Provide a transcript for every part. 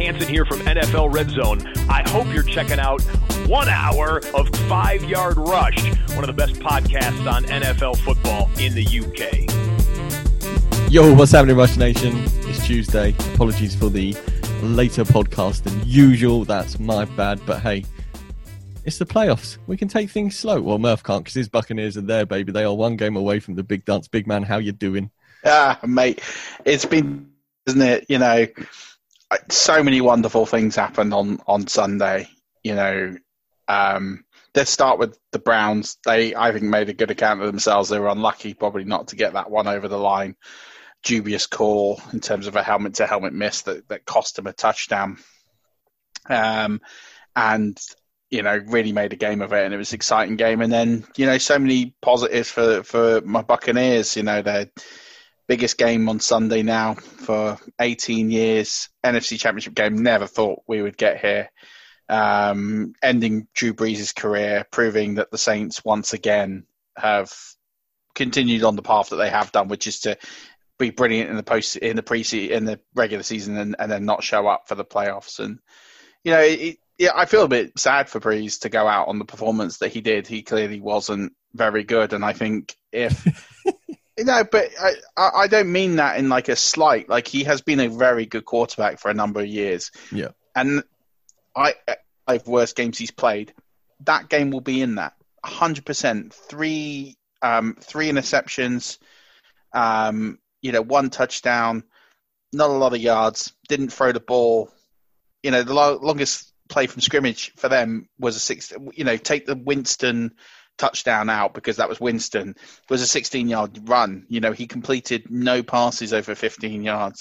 Hansen here from NFL Red Zone. I hope you're checking out 1 hour of 5-Yard Rush, one of the best podcasts on NFL football in the UK. Yo, what's happening, Rush Nation? It's Tuesday. Apologies for the later podcast than usual. That's my bad, but hey, it's the playoffs. We can take things slow. Well, Murph can't because his Buccaneers are there, baby. They are one game away from the big dance. Big man, how you doing? Mate, it's been, isn't it? You know, so many wonderful things happened on Sunday. You know, let's start with the Browns. They, I think, made a good account of themselves. They were unlucky probably not to get that one over the line. Dubious call in terms of a helmet-to-helmet miss that cost them a touchdown. And, you know, really made a game of it, and it was an exciting game. And then, you know, so many positives for my Buccaneers. You know, their biggest game on Sunday now for 18 years. NFC Championship game, never thought we would get here. Ending Drew Brees' career, proving that the Saints once again have continued on the path that they have done, which is to be brilliant in the regular season and then not show up for the playoffs. And, you know, I feel a bit sad for Brees to go out on the performance that he did. He clearly wasn't very good. And I think if, you know, but I don't mean that in like a slight, like he has been a very good quarterback for a number of years. Yeah. And like worst games he's played, that game will be in that 100%. Three interceptions, you know, 1 touchdown, not a lot of yards, didn't throw the ball. You know, the longest play from scrimmage for them was a 6. You know, take the Winston touchdown out because that was Winston. It was a 16-yard run. You know, he completed no passes over 15 yards.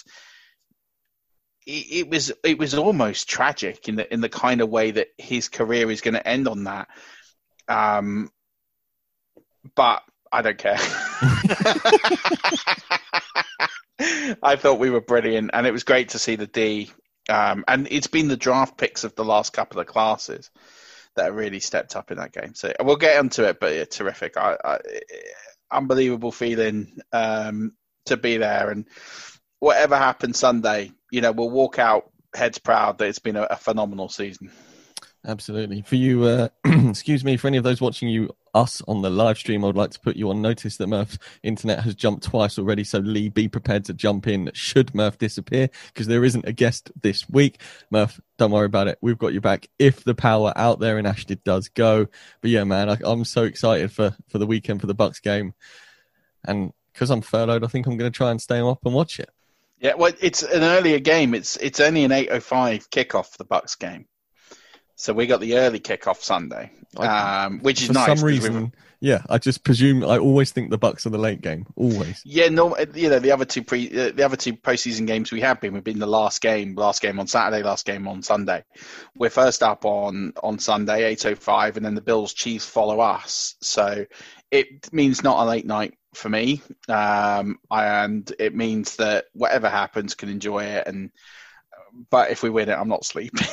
It was almost tragic in the kind of way that his career is going to end on that. But I don't care. I thought we were brilliant, and it was great to see the D. And it's been the draft picks of the last couple of classes that really stepped up in that game. So we'll get onto it, but yeah, terrific. Unbelievable feeling to be there. And whatever happened Sunday, you know, we'll walk out heads proud that it's been a phenomenal season. Absolutely. For you, excuse me, for any of those watching us on the live stream, I would like to put you on notice that Murph's internet has jumped twice already. So Lee, be prepared to jump in should Murph disappear, because there isn't a guest this week. Murph, don't worry about it. We've got you back if the power out there in Ashtead does go. But yeah, man, I'm so excited for the weekend for the Bucks game. And because I'm furloughed, I think I'm going to try and stay up and watch it. Yeah, well, it's an earlier game. It's only an 8:05 kickoff for the Bucks game. So we got the early kickoff Sunday, which is nice. For some reason, yeah, I just presume. I always think the Bucks are the late game, always. Yeah, no, you know the other two postseason games we've been the last game on Saturday, last game on Sunday. We're first up on Sunday, 8:05, and then the Bills Chiefs follow us. So it means not a late night for me, and it means that whatever happens, can enjoy it. But if we win it, I'm not sleeping.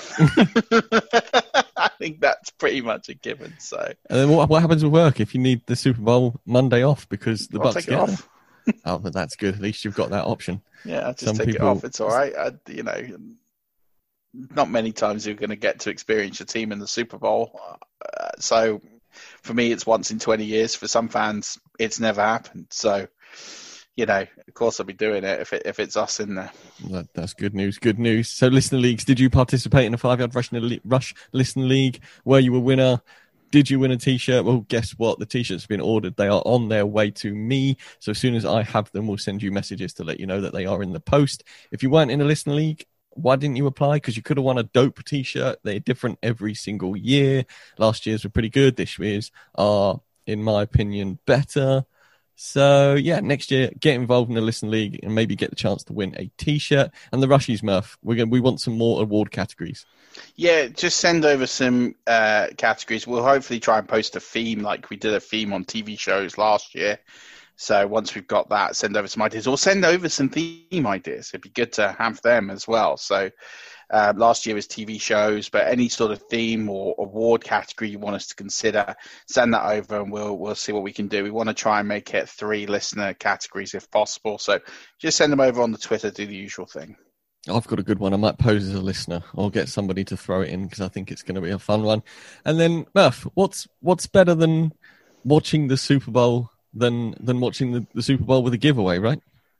I think that's pretty much a given. So, and then what happens with work if you need the Super Bowl Monday off because the Bucks get off? Oh, but that's good. At least you've got that option. Yeah, I'll just take it off. It's all right. You know, not many times you're going to get to experience your team in the Super Bowl. So, for me, it's once in 20 years. For some fans, it's never happened. So, you know, of course I'll be doing it if it's us in there. That's good news. Good news. So, listener leagues, did you participate in a 5-Yard Rush listener league? Were you a winner? Did you win a T-shirt? Well, guess what? The T-shirts have been ordered. They are on their way to me. So as soon as I have them, we'll send you messages to let you know that they are in the post. If you weren't in a listener league, why didn't you apply? Because you could have won a dope T-shirt. They're different every single year. Last year's were pretty good. This year's are, in my opinion, better. So, yeah, next year, get involved in the Listen League and maybe get the chance to win a T-shirt. And the Rushies, Murph, we want some more award categories. Yeah, just send over some categories. We'll hopefully try and post a theme like we did a theme on TV shows last year. So once we've got that, send over some ideas or send over some theme ideas. It'd be good to have them as well. So last year was TV shows, but any sort of theme or award category you want us to consider, send that over and we'll see what we can do. We want to try and make it 3 listener categories if possible. So just send them over on the Twitter, do the usual thing. I've got a good one. I might pose as a listener or get somebody to throw it in because I think it's going to be a fun one. And then, Murph, what's better than watching the Super Bowl than watching the Super Bowl with a giveaway, right?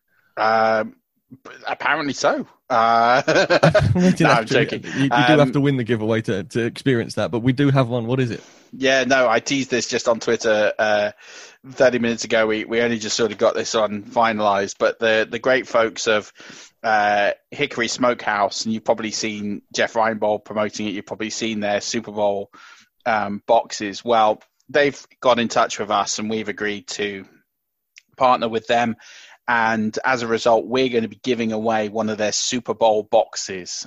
Apparently so. No, I'm joking. You do have to win the giveaway to experience that, but we do have one. What is it? Yeah, no, I teased this just on Twitter 30 minutes ago. We only just sort of got this on finalised, but the great folks of Hickory Smokehouse, and you've probably seen Jeff Reinbold promoting it. You've probably seen their Super Bowl boxes. Well, they've got in touch with us, and we've agreed to partner with them. And as a result, we're going to be giving away one of their Super Bowl boxes,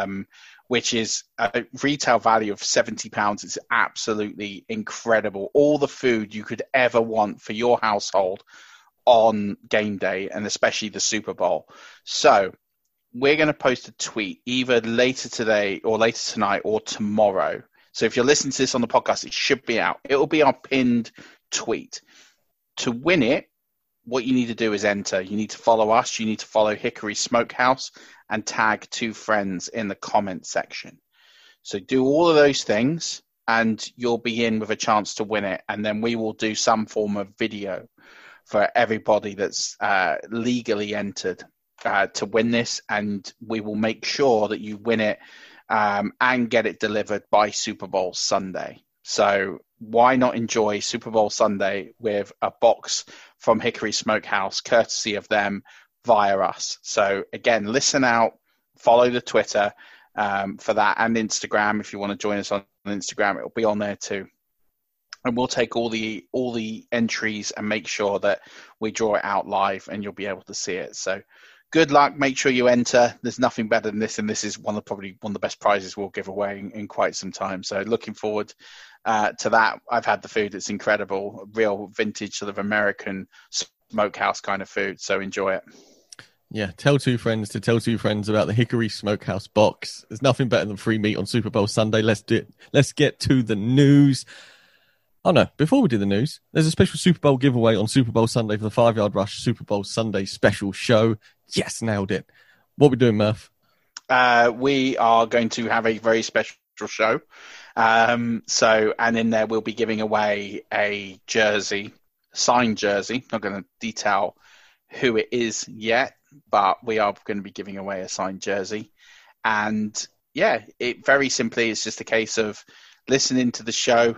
which is a retail value of £70. It's absolutely incredible. All the food you could ever want for your household on game day, and especially the Super Bowl. So we're going to post a tweet either later today or later tonight or tomorrow. So if you're listening to this on the podcast, it should be out. It will be our pinned tweet. To win it, what you need to do is enter. You need to follow us. You need to follow Hickory Smokehouse and tag 2 friends in the comment section. So do all of those things and you'll be in with a chance to win it. And then we will do some form of video for everybody that's legally entered to win this. And we will make sure that you win it and get it delivered by Super Bowl Sunday. So why not enjoy Super Bowl Sunday with a box from Hickory Smokehouse, courtesy of them, via us? So again, listen out, follow the Twitter for that, and Instagram. If you want to join us on Instagram, it'll be on there too. And we'll take all the entries and make sure that we draw it out live, and you'll be able to see it. So good luck. Make sure you enter. There's nothing better than this, and this is probably one of the best prizes we'll give away in quite some time. So looking forward to that. I've had the food. It's incredible. Real vintage sort of American smokehouse kind of food. So enjoy it. Yeah, tell 2 friends to tell 2 friends about the Hickory Smokehouse box. There's nothing better than free meat on Super Bowl Sunday. Let's do it. Let's get to the news. Oh no, before we do the news, there's a special Super Bowl giveaway on Super Bowl Sunday for the 5 Yard Rush Super Bowl Sunday special show. Yes, nailed it. What are we doing, Murph? We are going to have a very special show. And in there we'll be giving away a jersey, signed jersey. Not going to detail who it is yet, but we are going to be giving away a signed jersey. And yeah, it very simply is just a case of listening to the show.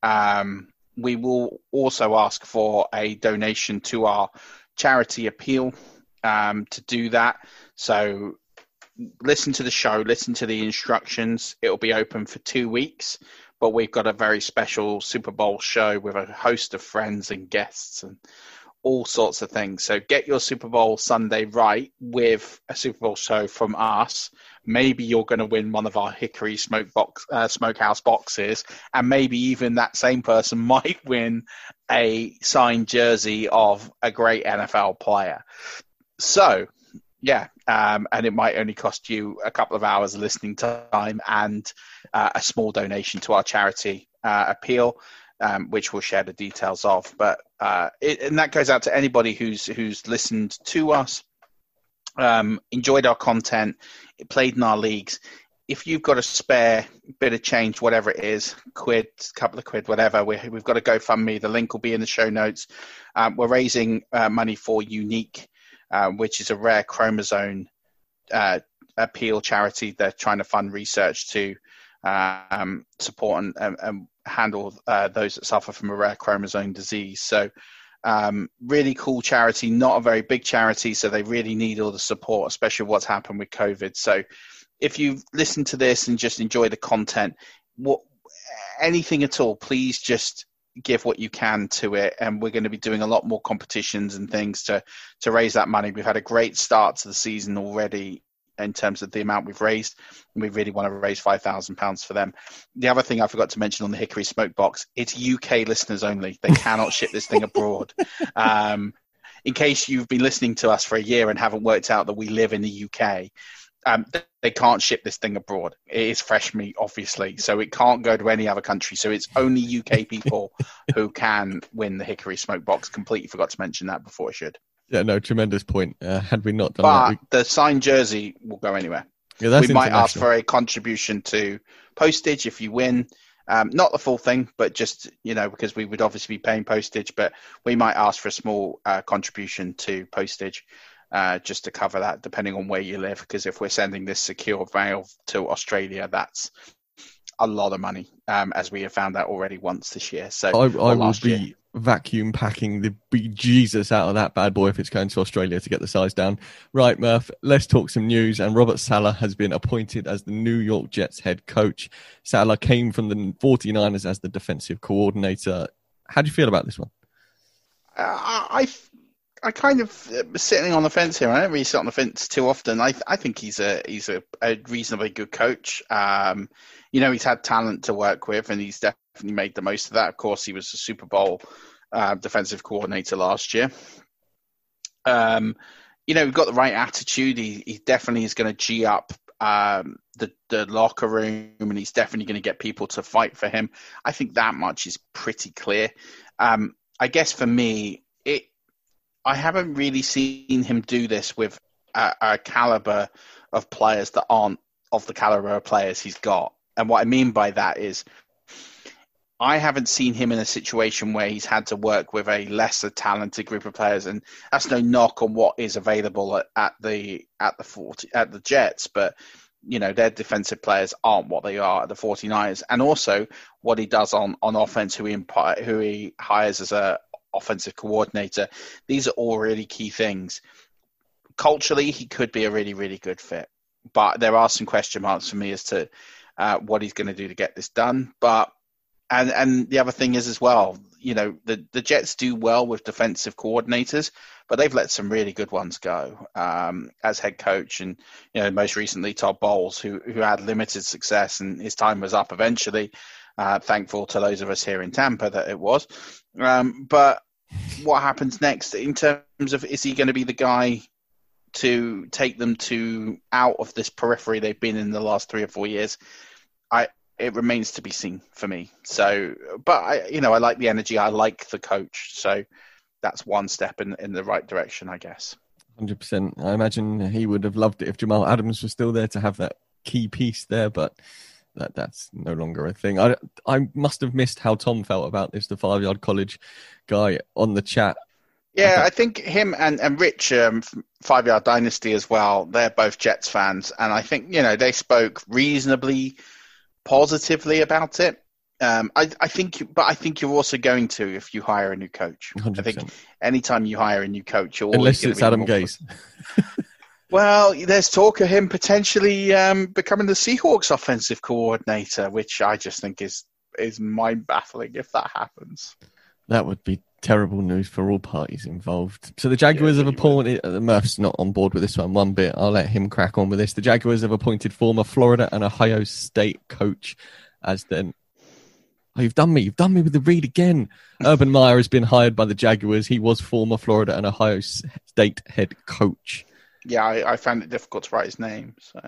We will also ask for a donation to our charity appeal to do that. So listen to the show, listen to the instructions. It'll be open for 2 weeks, but we've got a very special Super Bowl show with a host of friends and guests and all sorts of things. So get your Super Bowl Sunday right with a Super Bowl show from us. Maybe you're going to win one of our Hickory Smokehouse boxes, and maybe even that same person might win a signed jersey of a great NFL player. So, yeah, and it might only cost you a couple of hours of listening time and a small donation to our charity appeal, which we'll share the details of. But and that goes out to anybody who's listened to us, enjoyed our content, played in our leagues. If you've got a spare bit of change, whatever it is, couple of quid, whatever, we've got a GoFundMe. The link will be in the show notes. We're raising money for Unique, which is a rare chromosome appeal charity. They're trying to fund research to support and handle those that suffer from a rare chromosome disease. So really cool charity, not a very big charity, so they really need all the support, especially what's happened with COVID. So if you've listened to this and just enjoy the content, anything at all, please just give what you can to it. And we're going to be doing a lot more competitions and things to raise that money. We've had a great start to the season already in terms of the amount we've raised, and we really want to raise £5,000 for them. The other thing I forgot to mention on the Hickory Smoke Box, it's UK listeners only. They cannot ship this thing abroad. In case you've been listening to us for a year and haven't worked out that we live in the UK, they can't ship this thing abroad. It is fresh meat, obviously, so it can't go to any other country. So it's only UK people who can win the Hickory Smoke Box. Completely forgot to mention that before I should. Yeah, no, tremendous point. Had we not done But that, the signed jersey will go anywhere. yeah, that's We might ask international. for a contribution to postage if you win. Not the full thing, but just, because we would obviously be paying postage, but we might ask for a small contribution to postage just to cover that, depending on where you live. Because if we're sending this secure mail to Australia, that's a lot of money, as we have found out already once this year. So I will last year. be vacuum packing the bejesus out of that bad boy if it's going to Australia to get the size down. Right, Murph, let's talk some news. And Robert Saleh has been appointed as the New York Jets head coach. Saleh came from the 49ers as the defensive coordinator. How do you feel about this one? I kind of sitting on the fence here. I don't really sit on the fence too often. I think he's a reasonably good coach. He's had talent to work with, and he's definitely made the most of that. Of course, he was a Super Bowl defensive coordinator last year. We've got the right attitude. He definitely is going to G up the locker room, and he's definitely going to get people to fight for him. I think that much is pretty clear. I guess for me, I haven't really seen him do this with a caliber of players that aren't of the caliber of players he's got. And what I mean by that is I haven't seen him in a situation where he's had to work with a lesser talented group of players. And that's no knock on what is available at the Jets, but their defensive players aren't what they are at the 49ers. And also what he does on offense, who he hires as a offensive coordinator. These are all really key things. Culturally, he could be a really, really good fit, but there are some question marks for me as to what he's going to do to get this done. But and the other thing is as well, the Jets do well with defensive coordinators, but they've let some really good ones go as head coach. And most recently Todd Bowles, who had limited success, and his time was up eventually. Thankful to those of us here in Tampa that it was. But what happens next in terms of, is he going to be the guy to take them out of this periphery they've been in the last 3 or 4 years? It remains to be seen for me. So, but I like the energy. I like the coach. So that's one step in the right direction, I guess. 100%. I imagine he would have loved it if Jamal Adams was still there to have that key piece there, but that's no longer a thing. I must have missed how Tom felt about this, the 5 Yard College guy on the chat. Yeah, I think him and Rich, 5 Yard Dynasty as well, they're both Jets fans. And I think, they spoke reasonably positively about it. I think you're also going to if you hire a new coach. 100%. I think anytime you hire a new coach, you're unless it's Adam Gase. Well, there's talk of him potentially becoming the Seahawks offensive coordinator, which I just think is mind-baffling if that happens. That would be terrible news for all parties involved. So the Jaguars have appointed... Murph's not on board with this one bit. I'll let him crack on with this. The Jaguars have appointed former Florida and Ohio State coach as then... Oh, you've done me with the read again. Urban Meyer has been hired by the Jaguars. He was former Florida and Ohio State head coach. Yeah, I found it difficult to write his name. So.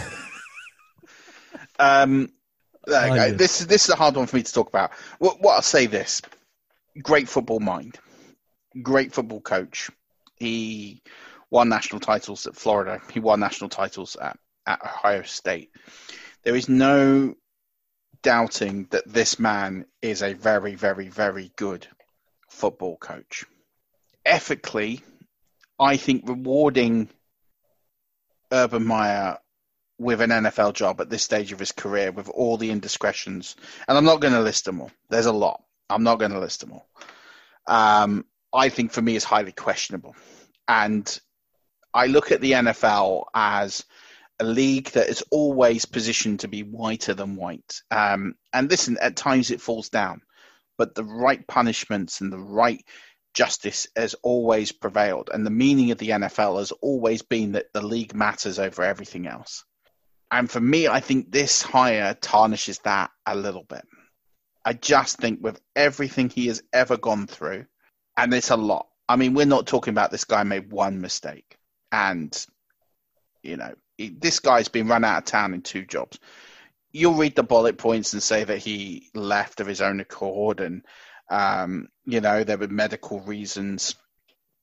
This is a hard one for me to talk about. What I'll say this: great football mind, great football coach. He won national titles at Florida. He won national titles at Ohio State. There is no doubting that this man is a very, very, very good football coach. Ethically, I think rewarding Urban Meyer with an NFL job at this stage of his career with all the indiscretions, and I'm not going to list them all. There's a lot. I'm not going to list them all. I think for me is highly questionable. And I look at the NFL as a league that is always positioned to be whiter than white. And listen, at times it falls down, but the right punishments and the right justice has always prevailed. And the meaning of the NFL has always been that the league matters over everything else. And for me, I think this hire tarnishes that a little bit. I just think with everything he has ever gone through, and it's a lot. I mean, we're not talking about this guy made one mistake. And, this guy's been run out of town in 2 jobs. You'll read the bullet points and say that he left of his own accord and, there were medical reasons.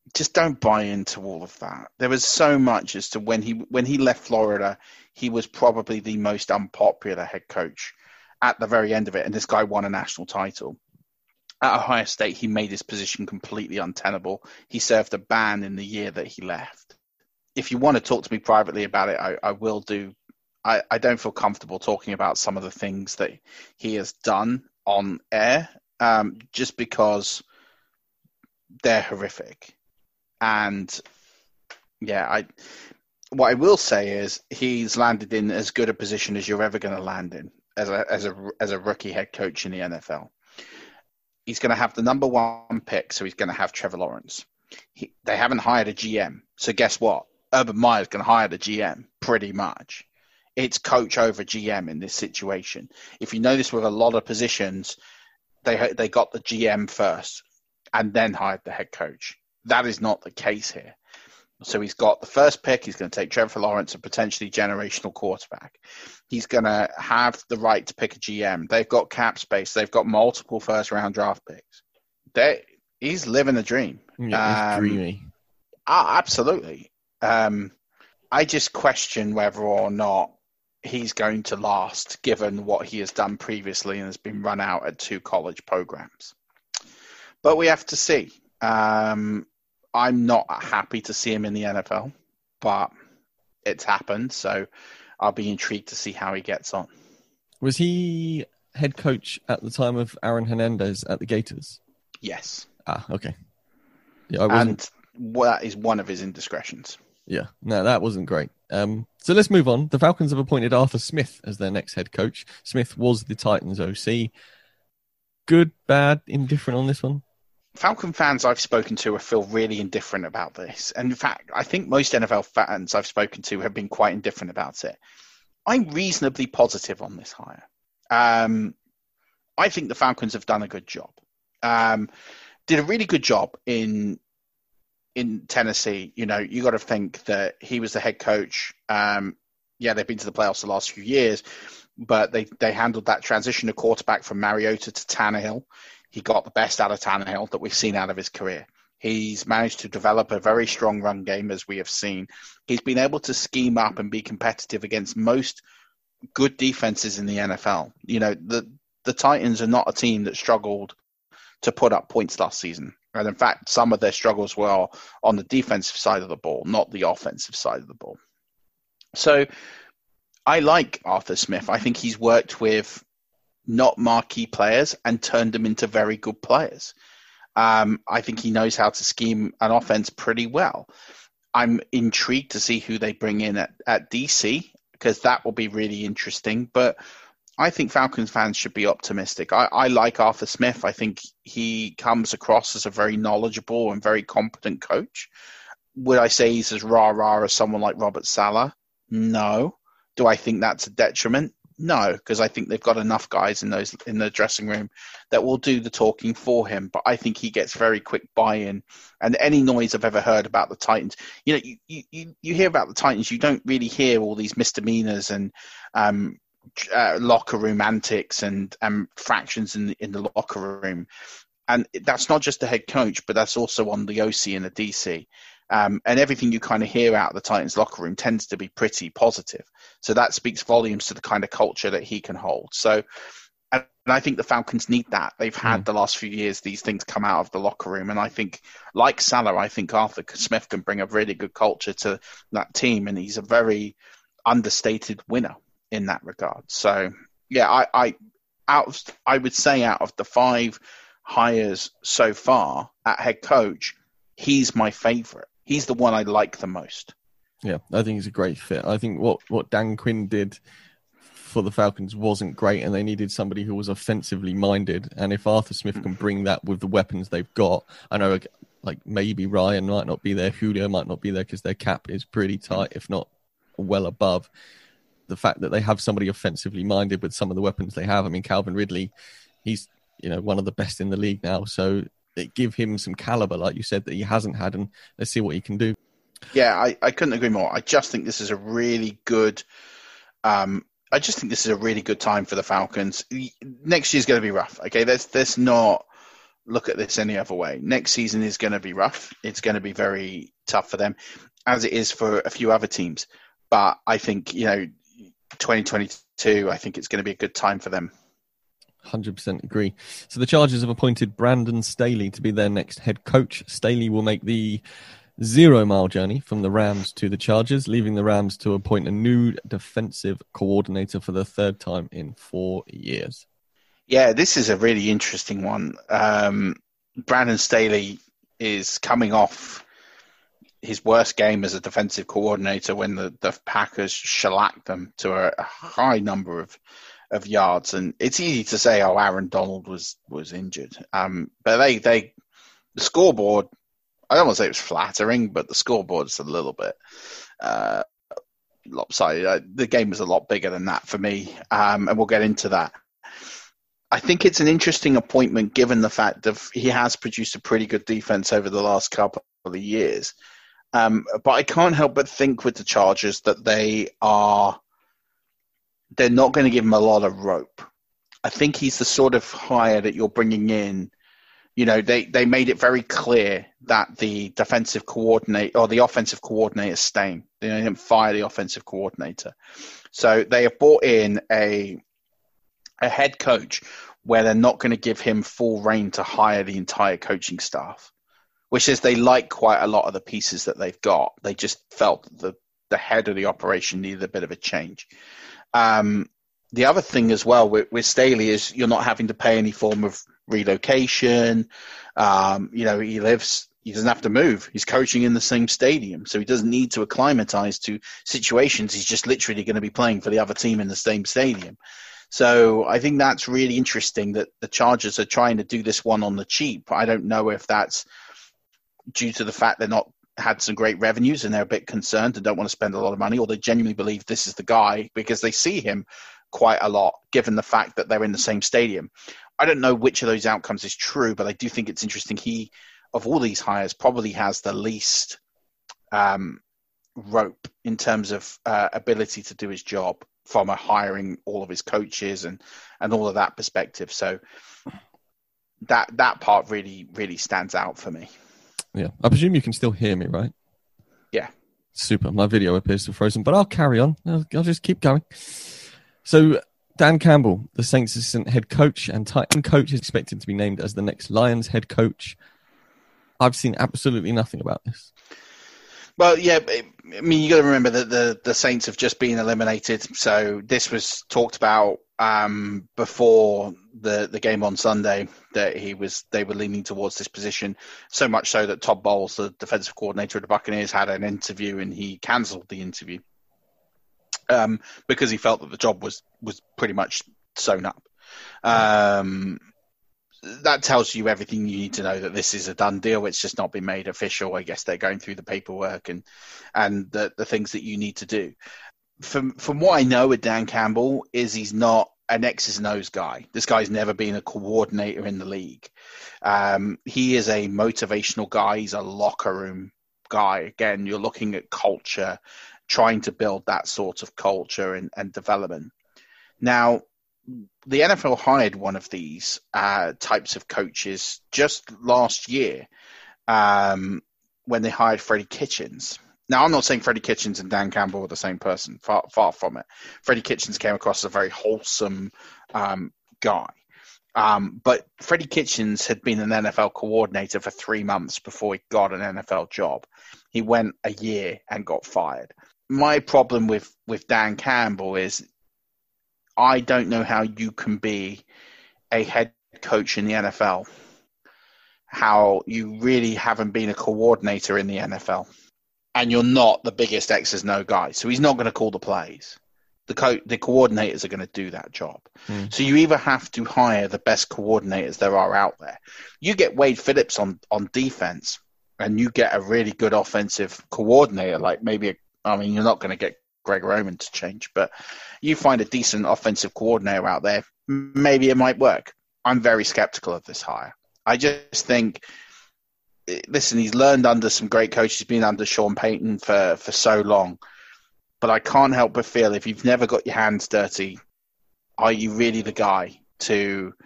just don't buy into all of that. There was so much as to when he left Florida, he was probably the most unpopular head coach at the very end of it, and this guy won a national title. At Ohio State, he made his position completely untenable. He served a ban in the year that he left. If you want to talk to me privately about it, I will do. I don't feel comfortable talking about some of the things that he has done on air, just because they're horrific. And yeah, what I will say is he's landed in as good a position as you're ever going to land in as a rookie head coach in the NFL. He's going to have the number one pick, so he's going to have Trevor Lawrence. They haven't hired a GM, so guess what? Urban Meyer's going to hire the GM, pretty much. It's coach over GM in this situation. If you notice with a lot of positions, they got the GM first and then hired the head coach. That is not the case here. So he's got the first pick. He's going to take Trevor Lawrence, a potentially generational quarterback. He's going to have the right to pick a GM. They've got cap space. They've got multiple first-round draft picks. He's living a dream. Yeah, he's dreamy. Absolutely. I just question whether or not he's going to last, given what he has done previously and has been run out at 2 college programs. But we have to see. I'm not happy to see him in the NFL, but it's happened, so I'll be intrigued to see how he gets on. Was he head coach at the time of Aaron Hernandez at the Gators? Yes. Okay. Yeah, and that is one of his indiscretions. Yeah, no, that wasn't great. So let's move on. The Falcons have appointed Arthur Smith as their next head coach. Smith was the Titans OC. Good, bad, indifferent on this one? Falcon fans I've spoken to feel really indifferent about this. And in fact, I think most NFL fans I've spoken to have been quite indifferent about it. I'm reasonably positive on this hire. I think the Falcons have done a good job. Did a really good job in Tennessee. You know, you got to think that he was the head coach. Yeah, they've been to the playoffs the last few years, but they handled that transition of quarterback from Mariota to Tannehill. He got the best out of Tannehill that we've seen out of his career. He's managed to develop a very strong run game, as we have seen. He's been able to scheme up and be competitive against most good defenses in the NFL. You know, the Titans are not a team that struggled to put up points last season. And in fact, some of their struggles were on the defensive side of the ball, not the offensive side of the ball. So I like Arthur Smith. I think he's worked with not marquee players and turned them into very good players. I think he knows how to scheme an offense pretty well. I'm intrigued to see who they bring in at DC, because that will be really interesting. But I think Falcons fans should be optimistic. I like Arthur Smith. I think he comes across as a very knowledgeable and very competent coach. Would I say he's as rah-rah as someone like Robert Saleh? No. Do I think that's a detriment? No, because I think they've got enough guys in the dressing room that will do the talking for him. But I think he gets very quick buy-in. And any noise I've ever heard about the Titans, you know, you hear about the Titans, you don't really hear all these misdemeanors and locker room antics and fractions in the locker room. And that's not just the head coach, but that's also on the OC and the DC. And everything you kind of hear out of the Titans locker room tends to be pretty positive. So that speaks volumes to the kind of culture that he can hold. So, and I think the Falcons need that. They've had the last few years, these things come out of the locker room. And I think, like Saleh, I think Arthur Smith can bring a really good culture to that team. And he's a very understated winner in that regard. So, yeah, I would say out of the 5 hires so far at head coach, he's my favorite. He's the one I like the most. Yeah, I think he's a great fit. I think what Dan Quinn did for the Falcons wasn't great, and they needed somebody who was offensively minded. And if Arthur Smith can bring that with the weapons they've got, I know like maybe Ryan might not be there, Julio might not be there because their cap is pretty tight, if not well above. The fact that they have somebody offensively minded with some of the weapons they have. I mean, Calvin Ridley, he's one of the best in the league now, so give him some caliber, like you said, that he hasn't had, and let's see what he can do. Yeah, I couldn't agree more. I just think this is a really good time for the Falcons. Next year's going to be rough. Okay, let's not look at this any other way. Next season is going to be rough. It's going to be very tough for them, as it is for a few other teams. But I think, 2022, I think it's going to be a good time for them. 100% agree. So the Chargers have appointed Brandon Staley to be their next head coach. Staley will make the 0-mile journey from the Rams to the Chargers, leaving the Rams to appoint a new defensive coordinator for the third time in 4 years. Yeah, this is a really interesting one. Brandon Staley is coming off his worst game as a defensive coordinator when the Packers shellacked them to a high number of yards. And it's easy to say, Aaron Donald was injured. But the scoreboard, I don't want to say it was flattering, but the scoreboard's a little bit lopsided. The game was a lot bigger than that for me, and we'll get into that. I think it's an interesting appointment given the fact that he has produced a pretty good defense over the last couple of years. But I can't help but think with the Chargers that they're not going to give him a lot of rope. I think he's the sort of hire that you're bringing in. They made it very clear that the defensive coordinator or the offensive coordinator is staying. They didn't fire the offensive coordinator. So they have brought in a head coach where they're not going to give him full reign to hire the entire coaching staff, which is they like quite a lot of the pieces that they've got. They just felt the head of the operation needed a bit of a change. The other thing as well with Staley is you're not having to pay any form of relocation. He doesn't have to move. He's coaching in the same stadium, so he doesn't need to acclimatize to situations. He's just literally going to be playing for the other team in the same stadium. So I think that's really interesting that the Chargers are trying to do this one on the cheap. I don't know if that's due to the fact they're not had some great revenues and they're a bit concerned and don't want to spend a lot of money, or they genuinely believe this is the guy because they see him quite a lot, given the fact that they're in the same stadium. I don't know which of those outcomes is true, but I do think it's interesting. He, of all these hires, probably has the least rope in terms of ability to do his job from hiring all of his coaches and all of that perspective. So that part really, really stands out for me. Yeah. I presume you can still hear me, right? Yeah. Super. My video appears to have frozen, but I'll carry on. I'll just keep going. So Dan Campbell, the Saints assistant head coach and Titan coach, is expected to be named as the next Lions head coach. I've seen absolutely nothing about this. Well, yeah, I mean, you got to remember that the Saints have just been eliminated. So this was talked about before the game on Sunday that they were leaning towards this position. So much so that Todd Bowles, the defensive coordinator of the Buccaneers, had an interview and he cancelled the interview because he felt that the job was pretty much sewn up. That tells you everything you need to know that this is a done deal. It's just not been made official. I guess they're going through the paperwork and the things that you need to do. From what I know with Dan Campbell is he's not an X's and O's guy. This guy's never been a coordinator in the league. He is a motivational guy. He's a locker room guy. Again, you're looking at culture, trying to build that sort of culture and development. Now, the NFL hired one of these types of coaches just last year when they hired Freddie Kitchens. Now, I'm not saying Freddie Kitchens and Dan Campbell are the same person, far from it. Freddie Kitchens came across as a very wholesome guy. But Freddie Kitchens had been an NFL coordinator for 3 months before he got an NFL job. He went a year and got fired. My problem with Dan Campbell is I don't know how you can be a head coach in the NFL, how you really haven't been a coordinator in the NFL, and you're not the biggest X's no guy. So he's not going to call the plays. The coordinators are going to do that job. So you either have to hire the best coordinators there are out there. You get Wade Phillips on defense, and you get a really good offensive coordinator, like you're not going to get Greg Roman to change, but you find a decent offensive coordinator out there, maybe it might work. I'm very skeptical of this hire. I just think, listen, he's learned under some great coaches. He's been under Sean Payton for so long, but I can't help but feel if you've never got your hands dirty, are you really the guy to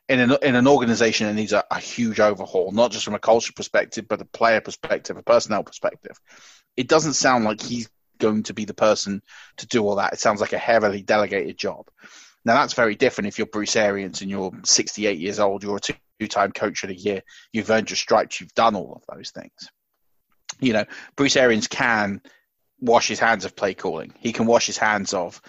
in an organization that needs a huge overhaul, not just from a culture perspective, but a player perspective, a personnel perspective. It doesn't sound like he's going to be the person to do all that. It sounds like a heavily delegated job. Now, that's very different if you're Bruce Arians and you're 68 years old, you're a two-time coach of the year, you've earned your stripes, you've done all of those things. You know, Bruce Arians can wash his hands of play calling. He can wash his hands of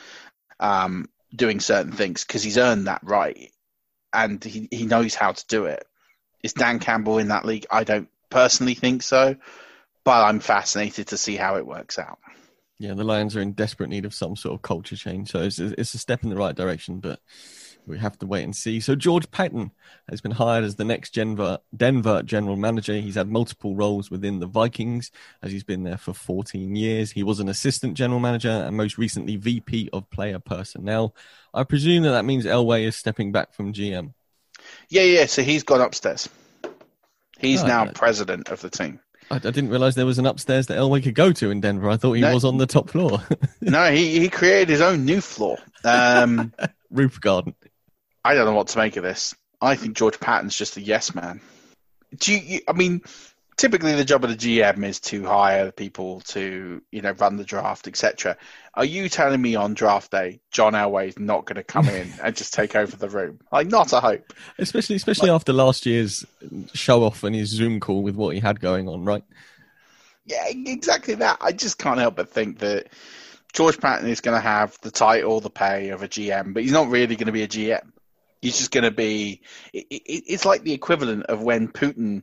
doing certain things because he's earned that right, and he knows how to do it. Is Dan Campbell in that league? I don't personally think so, but I'm fascinated to see how it works out. Yeah, the Lions are in desperate need of some sort of culture change, so it's a step in the right direction, but we have to wait and see. So George Paton has been hired as the next Denver general manager. He's had multiple roles within the Vikings, as he's been there for 14 years. He was an assistant general manager and most recently VP of player personnel. I presume that means Elway is stepping back from GM. Yeah. So he's gone upstairs. He's now president of the team. I didn't realize there was an upstairs that Elway could go to in Denver. I thought he was on the top floor. No, he created his own new floor. Roof garden. I don't know what to make of this. I think George Patton's just a yes man. I mean, typically the job of the GM is to hire people to, run the draft, etc. Are you telling me on draft day, John Elway's not going to come in and just take over the room? Like, not a hope. Especially after last year's show off and his Zoom call with what he had going on, right? Yeah, exactly that. I just can't help but think that George Patton is going to have the title, the pay of a GM, but he's not really going to be a GM. He's just going to be. It's like the equivalent of when Putin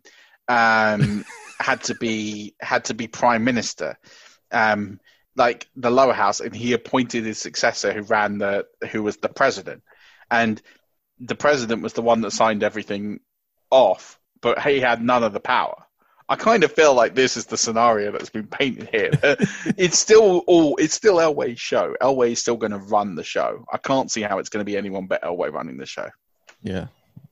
had to be prime minister, like the lower house, and he appointed his successor, who was the president, and the president was the one that signed everything off, but he had none of the power. I kind of feel like this is the scenario that's been painted here. It's still Elway's show. Elway is still going to run the show. I can't see how it's going to be anyone but Elway running the show. Yeah,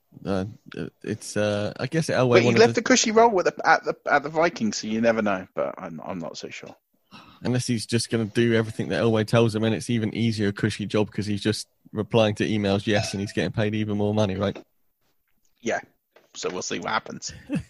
it's. I guess Elway. But he left a cushy role at the Vikings, so you never know. But I'm not so sure. Unless he's just going to do everything that Elway tells him, and it's even easier, cushy job because he's just replying to emails, yes, and he's getting paid even more money, right? Yeah. So we'll see what happens.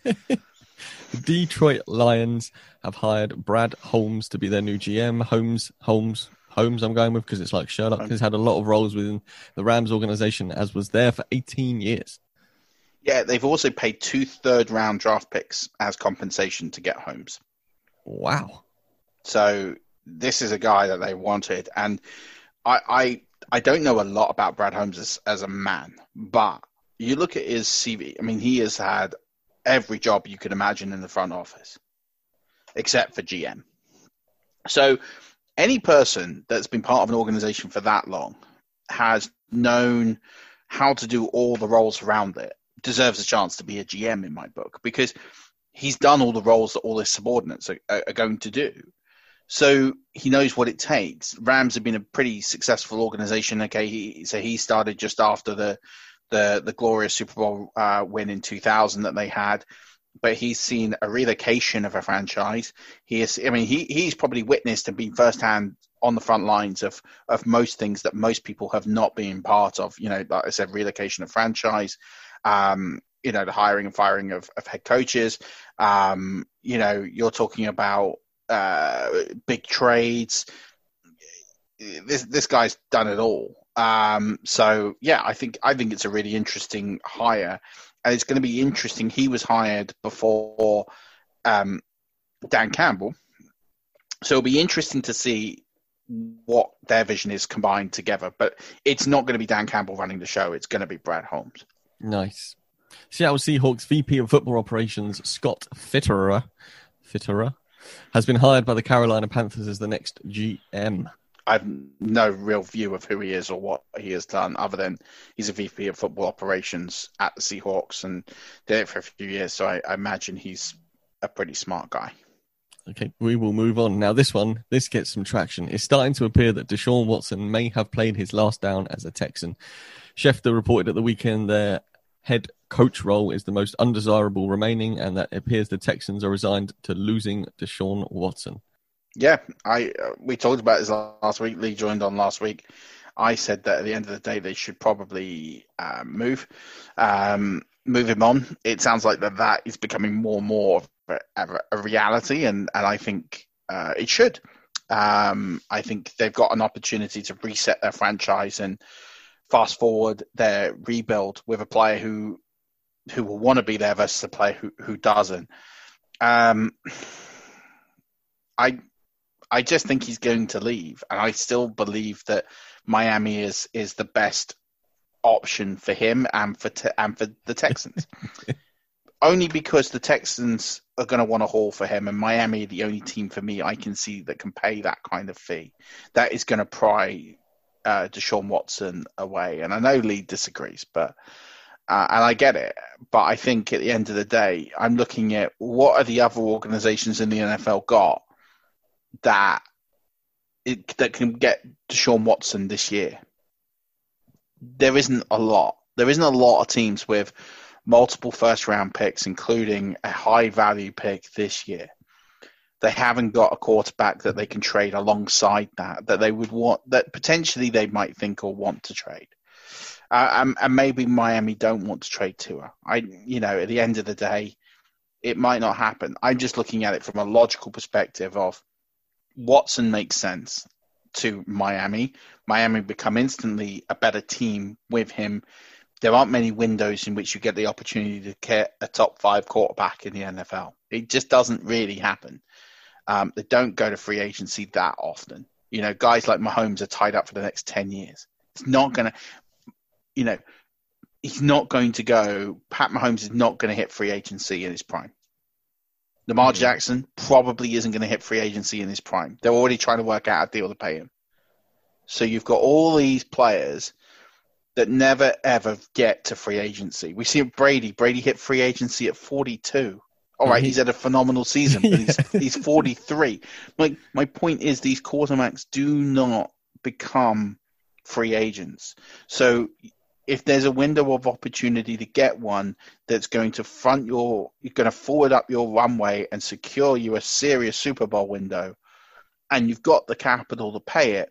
The Detroit Lions have hired Brad Holmes to be their new GM. Holmes I'm going with because it's like Sherlock. He's had a lot of roles within the Rams organization, as was there for 18 years. Yeah, they've also paid 2 third-round draft picks as compensation to get Holmes. Wow. So this is a guy that they wanted. And I don't know a lot about Brad Holmes as a man, but you look at his CV. I mean, he has had every job you could imagine in the front office, except for GM. So any person that's been part of an organization for that long has known how to do all the roles around it, deserves a chance to be a GM in my book, because he's done all the roles that all his subordinates are going to do. So he knows what it takes. Rams have been a pretty successful organization. Okay, he started just after the glorious Super Bowl win in 2000 that they had, but he's seen a relocation of a franchise. He's probably witnessed and been firsthand on the front lines of most things that most people have not been part of. Like I said, relocation of franchise, the hiring and firing of head coaches. You're talking about big trades. This guy's done it all. So yeah, I think it's a really interesting hire, and it's going to be interesting. He was hired before Dan Campbell, so it'll be interesting to see what their vision is combined together. But it's not going to be Dan Campbell running the show. It's going to be Brad Holmes. Nice. Seattle Seahawks VP of Football Operations Scott Fitterer has been hired by the Carolina Panthers as the next GM. I have no real view of who he is or what he has done, other than he's a VP of Football Operations at the Seahawks and did it for a few years. So I imagine he's a pretty smart guy. Okay, we will move on. Now, this gets some traction. It's starting to appear that Deshaun Watson may have played his last down as a Texan. Schefter reported at the weekend their head coach role is the most undesirable remaining, and that it appears the Texans are resigned to losing Deshaun Watson. Yeah, we talked about this last week. Lee joined on last week. I said that at the end of the day, they should probably move him on. It sounds like that is becoming more and more of a reality, and I think it should. I think they've got an opportunity to reset their franchise and fast forward their rebuild with a player who will want to be there versus a player who doesn't. I just think he's going to leave, and I still believe that Miami is the best option for him and for the Texans. Only because the Texans are going to want to haul for him, and Miami, the only team for me I can see that can pay that kind of fee, that is going to pry Deshaun Watson away. And I know Lee disagrees, but and I get it. But I think at the end of the day, I'm looking at what are the other organizations in the NFL got that can get Deshaun Watson this year. There isn't a lot. There isn't a lot of teams with multiple first-round picks, including a high-value pick this year. They haven't got a quarterback that they can trade alongside that they would want, that potentially they might think or want to trade. And maybe Miami don't want to trade Tua. At the end of the day, it might not happen. I'm just looking at it from a logical perspective of Watson makes sense to Miami. Miami become instantly a better team with him. There aren't many windows in which you get the opportunity to get a top 5 quarterback in the NFL. It just doesn't really happen. They don't go to free agency that often. Guys like Mahomes are tied up for the next 10 years. It's not going to, he's not going to go. Pat Mahomes is not going to hit free agency in his prime. Lamar Jackson probably isn't going to hit free agency in his prime. They're already trying to work out a deal to pay him. So you've got all these players that never, ever get to free agency. We see Brady. Brady hit free agency at 42. All right, he's had a phenomenal season, but he's 43. My point is these quarterbacks do not become free agents. So if there's a window of opportunity to get one that's going to you're going to forward up your runway and secure you a serious Super Bowl window, and you've got the capital to pay it,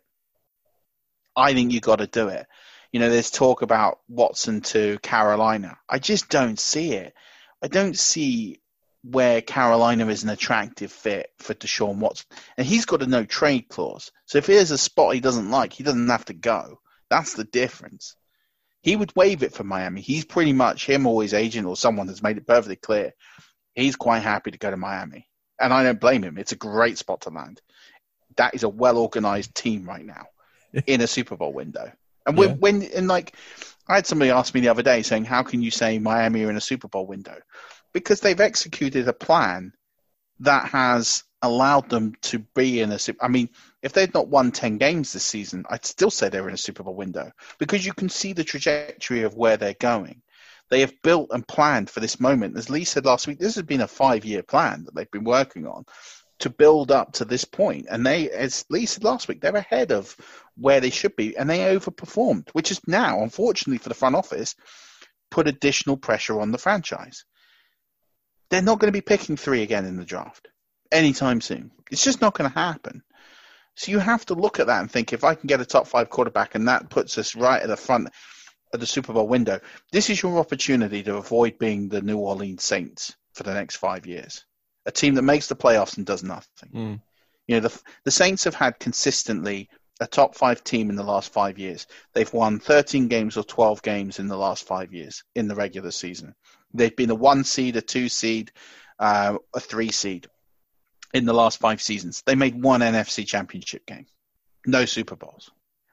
I think you've got to do it. There's talk about Watson to Carolina. I just don't see it. I don't see where Carolina is an attractive fit for Deshaun Watson. And he's got a no-trade clause. So if there's a spot he doesn't like, he doesn't have to go. That's the difference. He would waive it for Miami. He's pretty much, him or his agent or someone has made it perfectly clear, he's quite happy to go to Miami. And I don't blame him. It's a great spot to land. That is a well-organized team right now in a Super Bowl window. And I had somebody ask me the other day saying, how can you say Miami are in a Super Bowl window? Because they've executed a plan that has allowed them to be in a Super. I mean, if they'd not won 10 games this season, I'd still say they're in a Super Bowl window because you can see the trajectory of where they're going. They have built and planned for this moment. As Lee said last week, this has been a 5-year plan that they've been working on to build up to this point. And they, as Lee said last week, they're ahead of where they should be, and they overperformed, which is now, unfortunately for the front office, put additional pressure on the franchise. They're not going to be picking 3 again in the draft anytime soon. It's just not going to happen. So you have to look at that and think, if I can get a top 5 quarterback and that puts us right at the front of the Super Bowl window, this is your opportunity to avoid being the New Orleans Saints for the next 5 years. A team that makes the playoffs and does nothing. The Saints have had consistently a top 5 team in the last 5 years. They've won 13 games or 12 games in the last 5 years in the regular season. They've been a 1 seed, a 2 seed, a 3 seed in the last 5 seasons. They made 1 NFC championship game, no Super Bowls.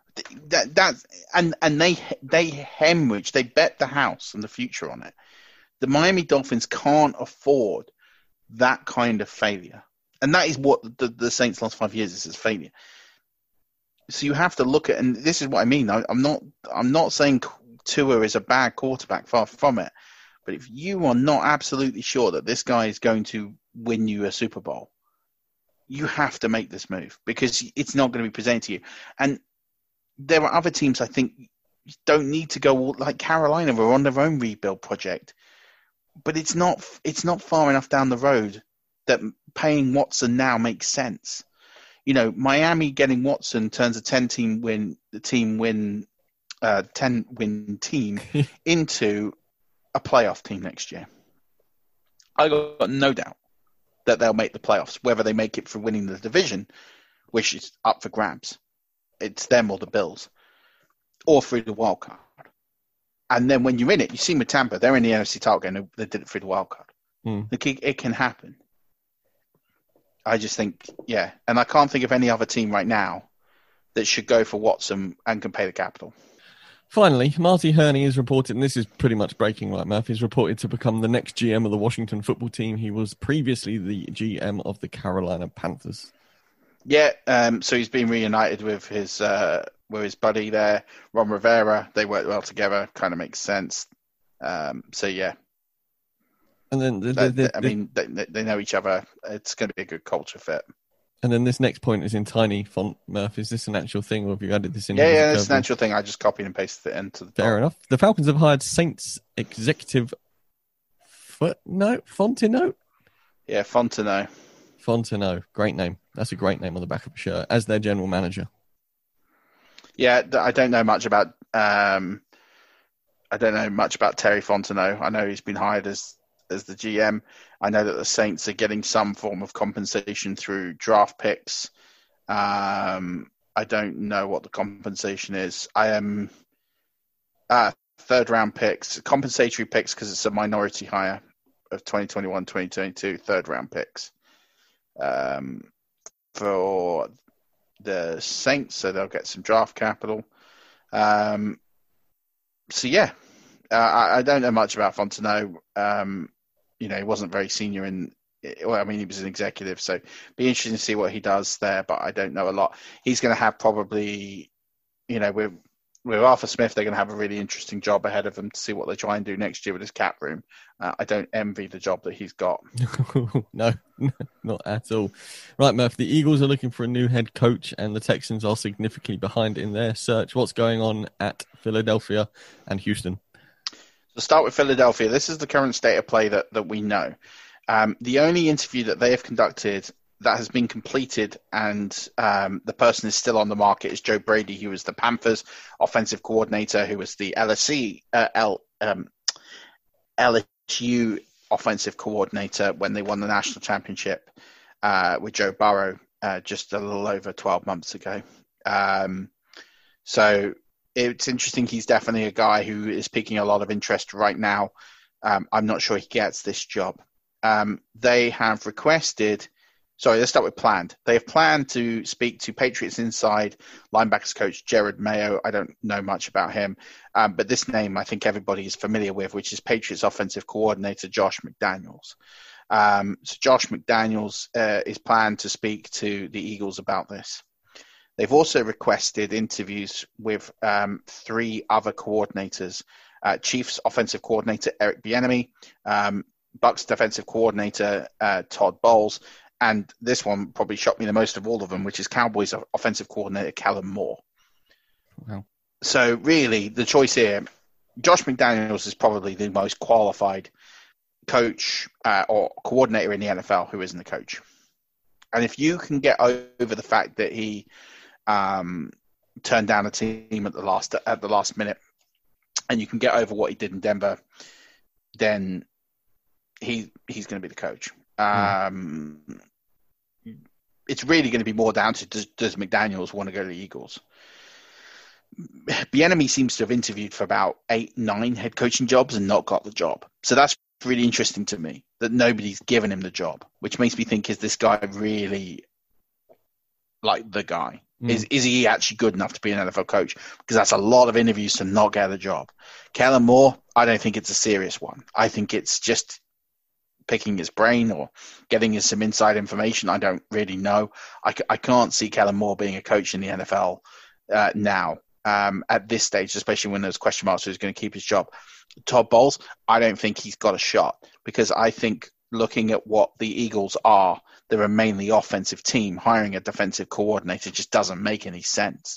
And they hemorrhage. They bet the house and the future on it. The Miami Dolphins can't afford that kind of failure, and that is what the Saints' last 5 years is failure. So you have to look at, and this is what I mean. I'm not saying Tua is a bad quarterback, far from it. But if you are not absolutely sure that this guy is going to win you a Super Bowl, you have to make this move because it's not going to be presented to you. And there are other teams I think don't need to go like Carolina are on their own rebuild project, but it's not far enough down the road that paying Watson now makes sense. Miami getting Watson turns a 10-win team into a playoff team next year. I got no doubt that they'll make the playoffs, whether they make it for winning the division, which is up for grabs. It's them or the Bills, or through the wild card. And then when you're in it, you see with Tampa, they're in the NFC title game. They did it through the wild card. It can happen. I just think, and I can't think of any other team right now that should go for Watson and can pay the capital. Finally, Marty Hurney is reported, and this is pretty much breaking right, Murph, is reported to become the next GM of the Washington football team. He was previously the GM of the Carolina Panthers. Yeah, so he's been reunited with his buddy there, Ron Rivera. They work well together, kind of makes sense. And then they know each other. It's going to be a good culture fit. And then this next point is in tiny font, Murph. Is this an actual thing, or have you added this in? Yeah, it's an actual thing. I just copied and pasted it into the Fair enough. The Falcons have hired Saints executive Fontenot? Yeah, Fontenot. Fontenot. Great name. That's a great name on the back of a shirt, as their general manager. Yeah, I don't know much about Terry Fontenot. I know he's been hired as the GM. I know that the Saints are getting some form of compensation through draft picks. I don't know what the compensation is. I am third round picks, compensatory picks, because it's a minority hire of 2021, 2022, third round picks for the Saints, so they'll get some draft capital. I don't know much about Fontenot. He wasn't very senior he was an executive, so be interesting to see what he does there, but I don't know a lot. He's going to have probably, with Arthur Smith, they're going to have a really interesting job ahead of them to see what they try and do next year with his cap room. I don't envy the job that he's got. No, not at all. Right, Murph, the Eagles are looking for a new head coach, and the Texans are significantly behind in their search. What's going on at Philadelphia and Houston? So start with Philadelphia. This is the current state of play that we know. The only interview that they have conducted that has been completed and the person is still on the market is Joe Brady, who was the Panthers offensive coordinator, who was the LSU offensive coordinator when they won the national championship with Joe Burrow just a little over 12 months ago. So it's interesting. He's definitely a guy who is piquing a lot of interest right now. I'm not sure he gets this job. They have requested... Sorry, let's start with planned. They have planned to speak to Patriots inside linebackers coach Jerod Mayo. I don't know much about him, but this name I think everybody is familiar with, which is Patriots offensive coordinator Josh McDaniels. So Josh McDaniels is planned to speak to the Eagles about this. They've also requested interviews with 3 other coordinators, Chiefs offensive coordinator Eric Bieniemy, Bucs defensive coordinator Todd Bowles, and this one probably shocked me the most of all of them, which is Cowboys offensive coordinator Kellen Moore. Wow. So really, the choice here, Josh McDaniels is probably the most qualified coach or coordinator in the NFL who isn't a coach. And if you can get over the fact that he turned down a team at the last minute, and you can get over what he did in Denver, then he's going to be the coach. It's really going to be more down to does McDaniels want to go to the Eagles? Bieniemy seems to have interviewed for about 8-9 head coaching jobs and not got the job. So that's really interesting to me that nobody's given him the job, which makes me think, is this guy really like the guy? Is he actually good enough to be an NFL coach? Because that's a lot of interviews to not get the job. Kellen Moore, I don't think it's a serious one. I think it's just picking his brain or getting us some inside information. I don't really know. I can't see Kellen Moore being a coach in the NFL now at this stage, especially when there's question marks who's going to keep his job. Todd Bowles, I don't think he's got a shot, because I think looking at what the Eagles are, they're a mainly offensive team. Hiring a defensive coordinator just doesn't make any sense.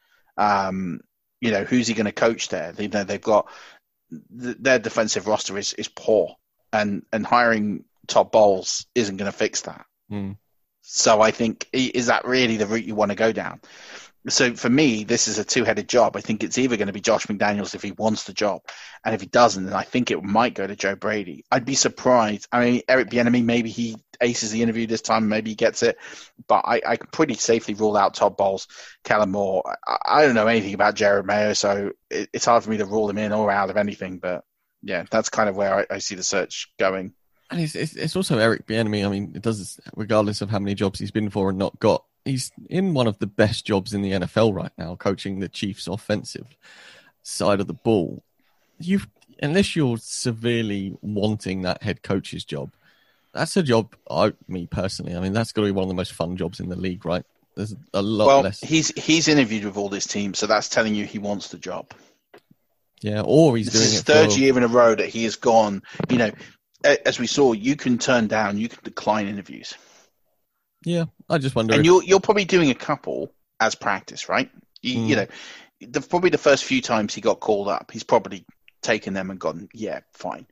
Who's he going to coach there? They've got their defensive roster is poor. And hiring Todd Bowles isn't going to fix that. So I think, is that really the route you want to go down? So for me, this is a two-headed job. I think it's either going to be Josh McDaniels if he wants the job, and if he doesn't, then I think it might go to Joe Brady. I'd be surprised. I mean, Eric Bieniemy, maybe he aces the interview this time, maybe he gets it, but I can pretty safely rule out Todd Bowles, Kellen Moore. I don't know anything about Jared Mayo, so it's hard for me to rule him in or out of anything. But yeah, that's kind of where I see the search going. And it's also Eric Bieniemy. I mean, it does, regardless of how many jobs he's been for and not got. He's in one of the best jobs in the NFL right now, coaching the Chiefs' offensive side of the ball. Unless you're severely wanting that head coach's job, that's a job, me personally, I mean, that's got to be one of the most fun jobs in the league, right? There's a lot less. He's interviewed with all this team, so that's telling you he wants the job. Yeah, or he's doing it. This is third year in a row that he has gone, as we saw, you can turn down, you can decline interviews. Yeah, I just wonder. And you're probably doing a couple as practice, right? You know, probably the first few times he got called up, he's probably taken them and gone, yeah, fine.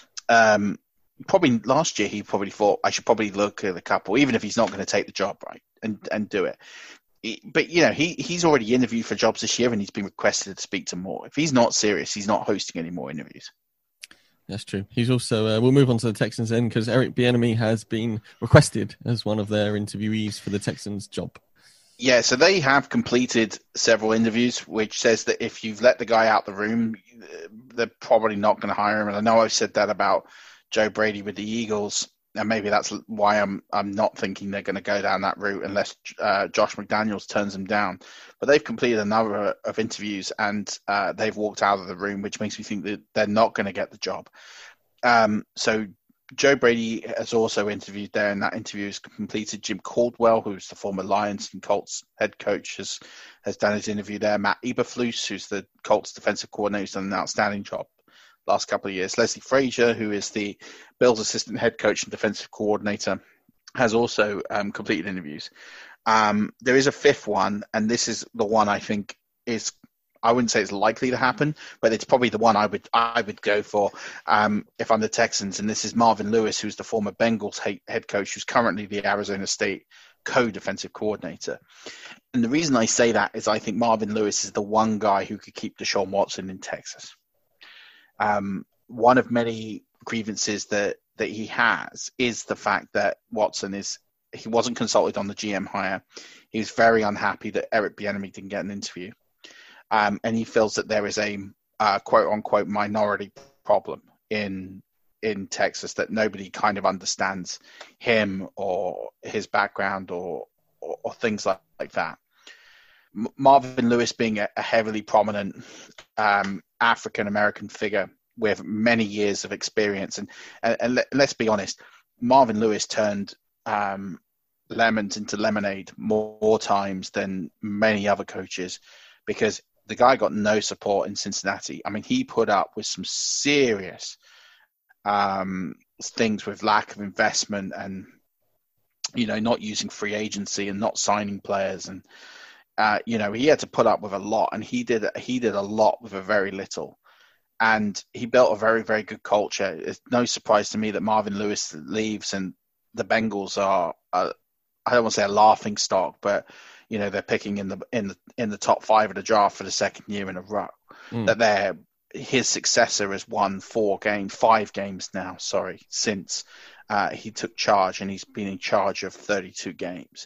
Probably last year he probably thought I should probably look at a couple, even if he's not going to take the job, right, and do it. But he's already interviewed for jobs this year, and he's been requested to speak to more. If he's not serious, he's not hosting any more interviews. That's true. He's also, we'll move on to the Texans then, because Eric Bieniemy has been requested as one of their interviewees for the Texans job. Yeah, so they have completed several interviews, which says that if you've let the guy out the room, they're probably not going to hire him. And I know I've said that about Joe Brady with the Eagles, and maybe that's why I'm not thinking they're going to go down that route unless Josh McDaniels turns them down. But they've completed a number of interviews, and they've walked out of the room, which makes me think that they're not going to get the job. So Joe Brady has also interviewed there, and that interview is completed. Jim Caldwell, who's the former Lions and Colts head coach, has done his interview there. Matt Eberflus, who's the Colts defensive coordinator, has done an outstanding job last couple of years. Leslie Frazier, who is the Bills assistant head coach and defensive coordinator, has also completed interviews. There is a fifth one, and this is the one I think is, I wouldn't say it's likely to happen, but it's probably the one I would go for if I'm the Texans, and this is Marvin Lewis, who's the former Bengals head coach, who's currently the Arizona State co-defensive coordinator. And the reason I say that is I think Marvin Lewis is the one guy who could keep Deshaun Watson in Texas. One of many grievances that he has is the fact that he wasn't consulted on the GM hire. He was very unhappy that Eric Bieniemy didn't get an interview. And he feels that there is a quote unquote minority problem in Texas, that nobody kind of understands him or his background or things like that. Marvin Lewis being a heavily prominent African-American figure with many years of experience. And let's be honest, Marvin Lewis turned lemons into lemonade more times than many other coaches, because the guy got no support in Cincinnati. I mean, he put up with some serious things with lack of investment and, not using free agency and not signing players. And, he had to put up with a lot, and he did a lot with a very little. And he built a very, very good culture. It's no surprise to me that Marvin Lewis leaves, and the Bengals are, I don't want to say a laughing stock, but they're picking in the top 5 of the draft for the second year in a row. That his successor has won 5 games now. Since he took charge, and he's been in charge of 32 games.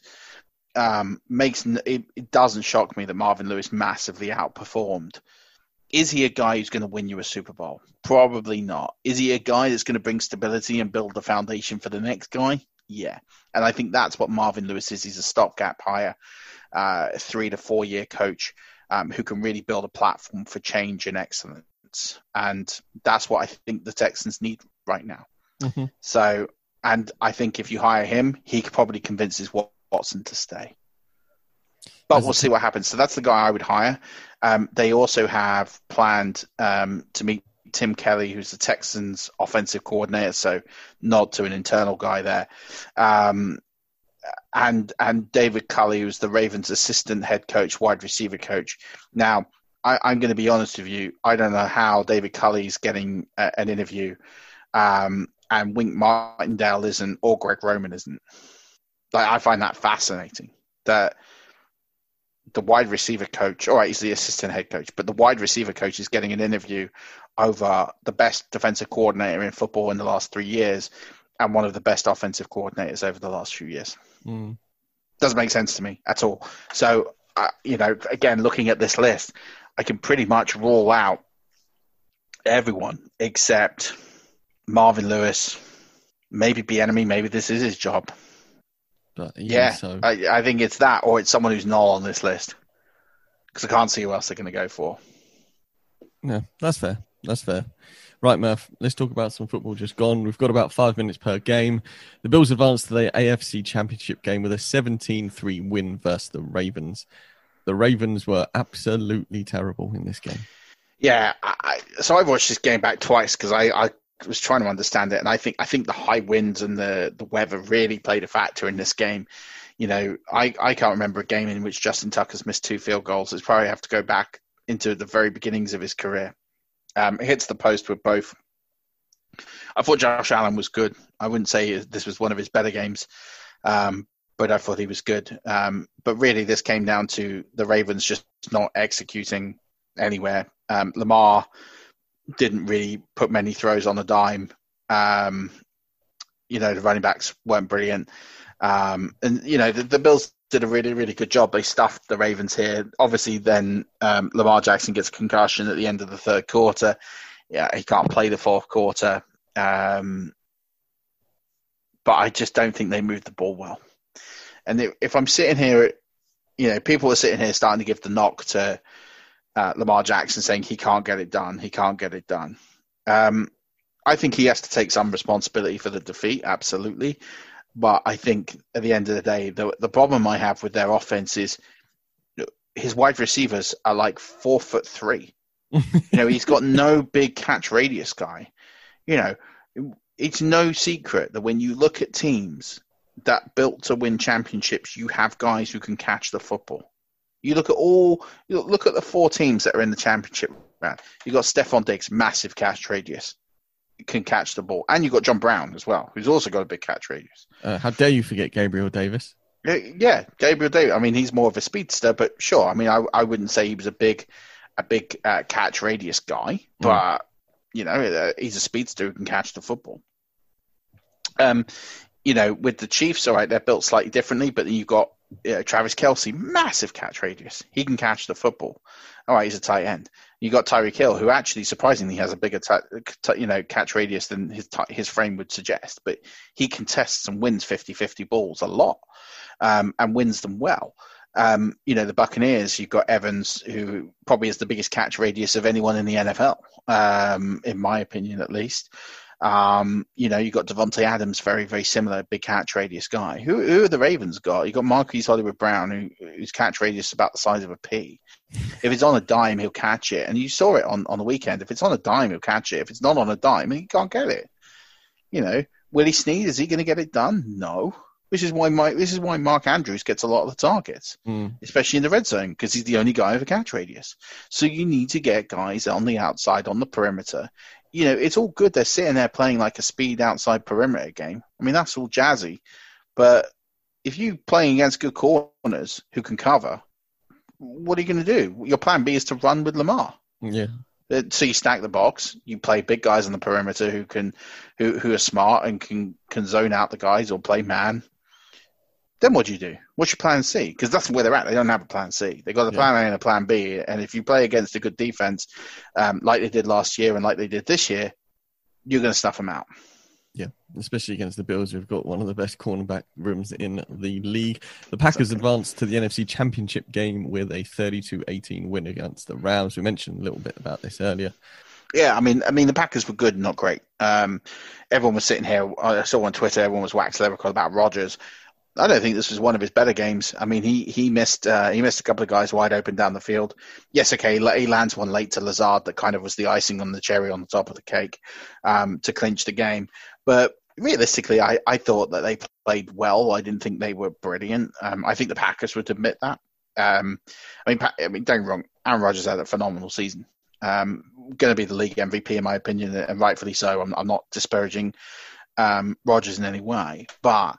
It doesn't shock me that Marvin Lewis massively outperformed. Is he a guy who's going to win you a Super Bowl? Probably not. Is he a guy that's going to bring stability and build the foundation for the next guy? Yeah. And I think that's what Marvin Lewis is. He's a stopgap hire, 3 to 4 year coach who can really build a platform for change and excellence. And that's what I think the Texans need right now. Mm-hmm. So, and I think if you hire him, he could probably convince Watson to stay. But we'll see what happens. So that's the guy I would hire. They also have planned to meet Tim Kelly, who's the Texans offensive coordinator, so nod to an internal guy there. And David Culley, who's the Ravens assistant head coach, wide receiver coach. Now, I'm going to be honest with you. I don't know how David Culley's getting an interview, and Wink Martindale isn't, or Greg Roman isn't. Like, I find that fascinating. That the wide receiver coach, all right, he's the assistant head coach, but the wide receiver coach is getting an interview over the best defensive coordinator in football in the last 3 years and one of the best offensive coordinators over the last few years. Doesn't make sense to me at all. So, again, looking at this list, I can pretty much rule out everyone except Marvin Lewis, maybe Bieniemy, maybe this is his job. But so. I think it's that, or it's someone who's not on this list, because I can't see who else they're going to go for. Yeah, that's fair. That's fair. Right, Murph, let's talk about some football just gone. We've got about 5 minutes per game. The Bills advanced to the AFC Championship game with a 17-3 win versus the Ravens. The Ravens were absolutely terrible in this game. Yeah, so I've watched this game back twice because I was trying to understand it, and I think the high winds and the weather really played a factor in this game. I can't remember a game in which Justin Tucker's missed 2 field goals. It's probably have to go back into the very beginnings of his career. He hits the post with both. I thought Josh Allen was good. I wouldn't say this was one of his better games, but I thought he was good. But really, this came down to the Ravens just not executing anywhere. Lamar didn't really put many throws on the dime. The running backs weren't brilliant. The Bills did a really, really good job. They stuffed the Ravens here. Obviously, then Lamar Jackson gets a concussion at the end of the third quarter. Yeah, he can't play the fourth quarter. But I just don't think they moved the ball well. And if I'm sitting here, people are sitting here starting to give the knock to Lamar Jackson, saying he can't get it done. He can't get it done. I think he has to take some responsibility for the defeat, absolutely. But I think at the end of the day, the problem I have with their offense is his wide receivers are like 4'3". He's got no big catch radius guy. It's no secret that when you look at teams that built to win championships, you have guys who can catch the football. You look at the 4 teams that are in the championship round. You got Stephon Diggs, massive catch radius, can catch the ball, and you've got John Brown as well, who's also got a big catch radius. How dare you forget Gabriel Davis? Yeah, Gabriel Davis. I mean, he's more of a speedster, but sure. I mean, I wouldn't say he was a big catch radius guy, but he's a speedster who can catch the football. With the Chiefs, all right, they're built slightly differently, but then you've got Travis Kelce, massive catch radius. He can catch the football. All right, he's a tight end. You got Tyreek Hill, who actually surprisingly has a bigger catch radius than his frame would suggest, but he contests and wins 50-50 balls a lot, and wins them well. The Buccaneers, you've got Evans, who probably is the biggest catch radius of anyone in the NFL, in my opinion at least. You've got Devontae Adams, very, very similar, big catch radius guy. Who are the Ravens got? You've got Marquise Hollywood-Brown, whose catch radius is about the size of a pea. If it's on a dime, he'll catch it. And you saw it on the weekend. If it's on a dime, he'll catch it. If it's not on a dime, he can't get it. Willie Snead, is he going to get it done? No. This is why Mark Andrews gets a lot of the targets, especially in the red zone, because he's the only guy with a catch radius. So you need to get guys on the outside, on the perimeter. It's all good. They're sitting there playing like a speed outside perimeter game. I mean, that's all jazzy. But if you're playing against good corners who can cover, what are you going to do? Your plan B is to run with Lamar. Yeah. So you stack the box. You play big guys on the perimeter who are smart and can zone out the guys or play man. Then what do you do? What's your plan C? Because that's where they're at. They don't have a plan C. They've got a plan A and a plan B. And if you play against a good defense, like they did last year and like they did this year, you're going to stuff them out. Yeah, especially against the Bills, who've got one of the best cornerback rooms in the league. The Packers advanced to the NFC Championship game with a 32-18 win against the Rams. We mentioned a little bit about this earlier. Yeah, I mean, the Packers were good, not great. Everyone was sitting here. I saw on Twitter, everyone was wax lyrical about Rodgers. I don't think this was one of his better games. I mean, he missed a couple of guys wide open down the field. Yes, okay, he lands one late to Lazard that kind of was the icing on the cherry on the top of the cake to clinch the game. But realistically, I thought that they played well. I didn't think they were brilliant. I think the Packers would admit that. I mean, don't get me wrong. Aaron Rodgers had a phenomenal season. Going to be the league MVP in my opinion, and rightfully so. I'm not disparaging Rodgers in any way, but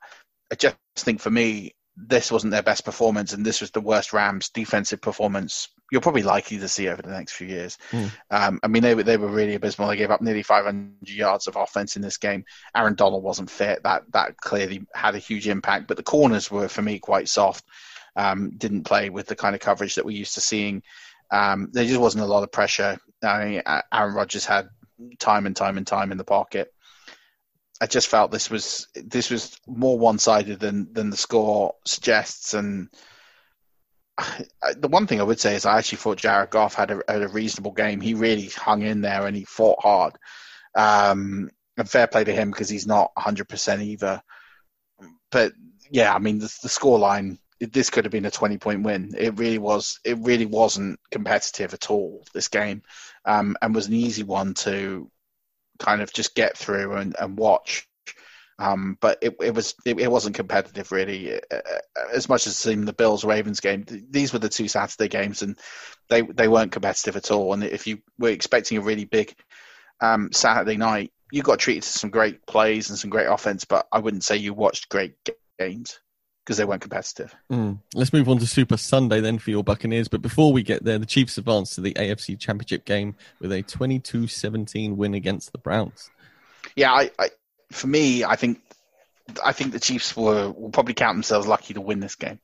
I just think for me, this wasn't their best performance, and this was the worst Rams defensive performance you're probably likely to see over the next few years. I mean, they were really abysmal. They gave up nearly 500 yards of offense in this game. Aaron Donald wasn't fit. That clearly had a huge impact. But the corners were, for me, quite soft. Didn't play with the kind of coverage that we're used to seeing. There just wasn't a lot of pressure. I mean, Aaron Rodgers had time in the pocket. I just felt this was more one-sided than the score suggests. And the one thing I would say is I actually thought Jared Goff had a reasonable game. He really hung in there and he fought hard. And fair play to him because he's not 100% either. But yeah, I mean, the scoreline, this could have been a 20-point win. It really wasn't competitive at all, this game, and was an easy one to kind of just get through and watch. But it wasn't competitive really, as much as it seemed the Bills-Ravens game. These were the two Saturday games, and they weren't competitive at all. And if you were expecting a really big Saturday night, you got treated to some great plays and some great offense, but I wouldn't say you watched great games because they weren't competitive. Let's move on to Super Sunday then for your Buccaneers. But before we get there, the Chiefs advanced to the AFC Championship game with a 22-17 win against the Browns. Yeah, for me, I think the Chiefs will probably count themselves lucky to win this game.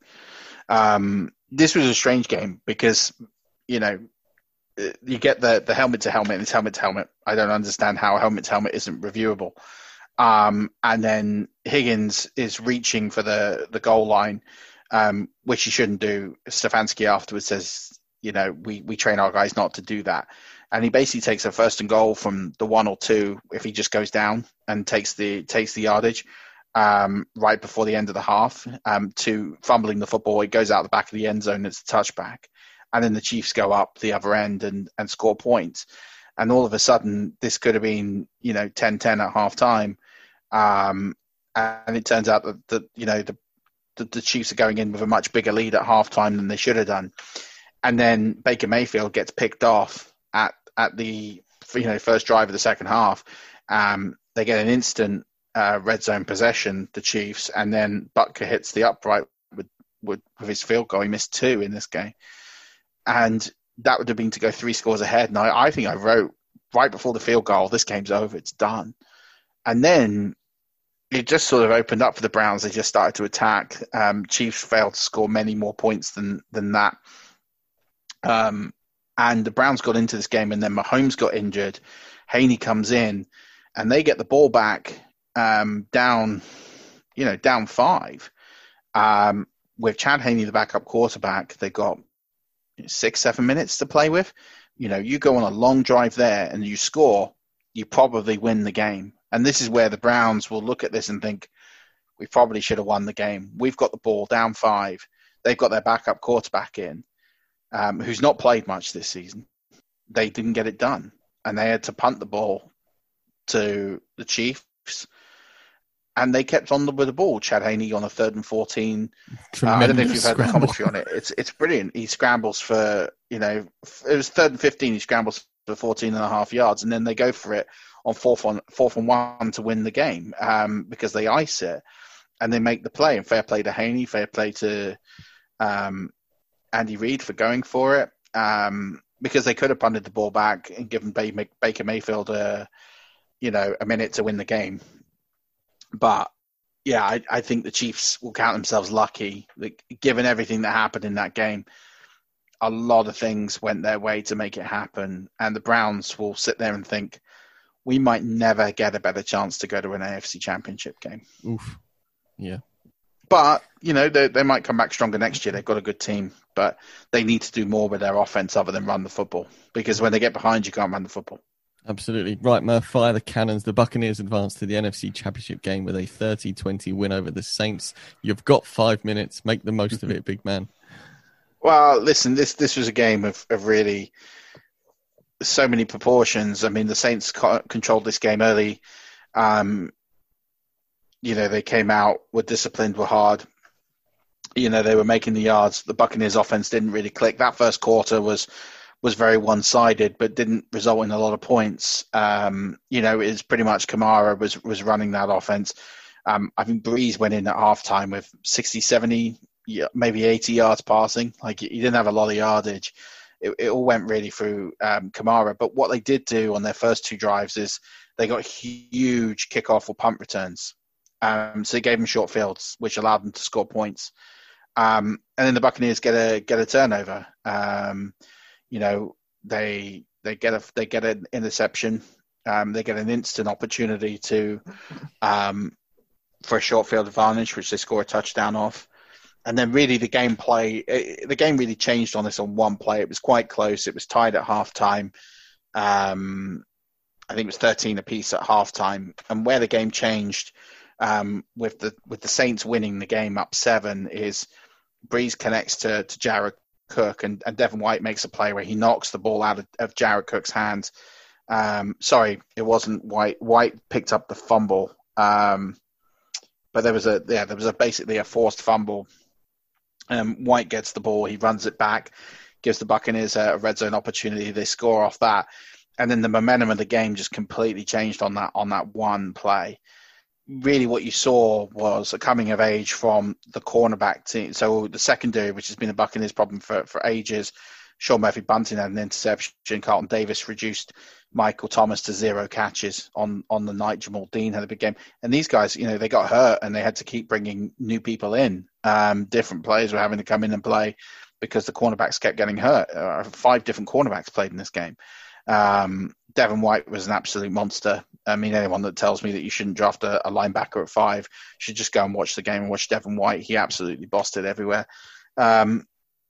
This was a strange game because, you know, you get the helmet to helmet, and it's helmet to helmet. I don't understand how helmet to helmet isn't reviewable. And then Higgins is reaching for the goal line, which he shouldn't do. Stefanski afterwards says, you know, we train our guys not to do that. And he basically takes a 1st and goal from the 1 or 2 if he just goes down and takes the yardage right before the end of the half to fumbling the football. It goes out the back of the end zone. It's a touchback. And then the Chiefs go up the other end and score points. And all of a sudden, this could have been, you know, 10-10 at halftime. And it turns out that you know, the Chiefs are going in with a much bigger lead at halftime than they should have done. And then Baker Mayfield gets picked off at the, you know, first drive of the second half. They get an instant red zone possession, the Chiefs, and then Butker hits the upright with his field goal. He missed 2 in this game. And that would have been to go 3 scores ahead. And I think I wrote right before the field goal, this game's over, it's done. And then it just sort of opened up for the Browns. They just started to attack. Chiefs failed to score many more points than that. And the Browns got into this game, and then Mahomes got injured. Haney comes in, and they get the ball back down 5. With Chad Haney, the backup quarterback, they got 6-7 minutes to play with. You know, you go on a long drive there and you score, you probably win the game. And this is where the Browns will look at this and think, we probably should have won the game. We've got the ball down 5. They've got their backup quarterback in, who's not played much this season. They didn't get it done. And they had to punt the ball to the Chiefs. And they kept on with the ball. Chad Haney on a 3rd and 14. I don't know if you've heard the commentary on it. It's brilliant. He scrambles for, you know, it was 3rd and 15. He scrambles for 14.5 yards. And then they go for it on 4th and 1 to win the game because they ice it. And they make the play. And fair play to Haney, fair play to Andy Reid for going for it. Because they could have punted the ball back and given Baker Mayfield a minute to win the game. But, yeah, I think the Chiefs will count themselves lucky. Like, given everything that happened in that game, a lot of things went their way to make it happen. And the Browns will sit there and think, we might never get a better chance to go to an AFC Championship game. Oof. Yeah. But, you know, they might come back stronger next year. They've got a good team. But they need to do more with their offense other than run the football. Because when they get behind, you can't run the football. Absolutely. Right, Murph, fire the cannons. The Buccaneers advanced to the NFC Championship game with a 30-20 win over the Saints. You've got 5 minutes. Make the most of it, big man. Well, listen, this was a game of really so many proportions. I mean, the Saints controlled this game early. You know, they came out, were disciplined, were hard. You know, they were making the yards. The Buccaneers offense didn't really click. That first quarter was very one-sided, but didn't result in a lot of points. You know, it's pretty much Kamara was running that offense. I think Breeze went in at halftime with 60, 70, maybe 80 yards passing. Like, he didn't have a lot of yardage. It all went really through Kamara. But what they did do on their first 2 drives is they got huge kickoff or punt returns. So they gave them short fields, which allowed them to score points. And then the Buccaneers get a turnover. They get an interception. They get an instant opportunity for a short field advantage, which they score a touchdown off. And then really the game really changed on this on one play. It was quite close. It was tied at halftime. I think it was 13 apiece at halftime. And where the game changed with the Saints winning the game up 7 is Breeze connects to Jared Cook, and Devin White makes a play where he knocks the ball out of Jared Cook's hands. Sorry, it wasn't White. White picked up the fumble, but there was basically a forced fumble. White gets the ball, he runs it back, gives the Buccaneers a red zone opportunity. They score off that, and then the momentum of the game just completely changed on that one play. Really what you saw was a coming of age from the cornerback team. So the secondary, which has been a Buccaneers problem for ages. Sean Murphy-Bunting had an interception. Carlton Davis reduced Michael Thomas to 0 catches on the night. Jamal Dean had a big game. And these guys, they got hurt and they had to keep bringing new people in. Different players were having to come in and play because the cornerbacks kept getting hurt. 5 different cornerbacks played in this game. Devin White was an absolute monster. I mean, anyone that tells me that you shouldn't draft a linebacker at 5 should just go and watch the game and watch Devin White. He absolutely bossed it everywhere. And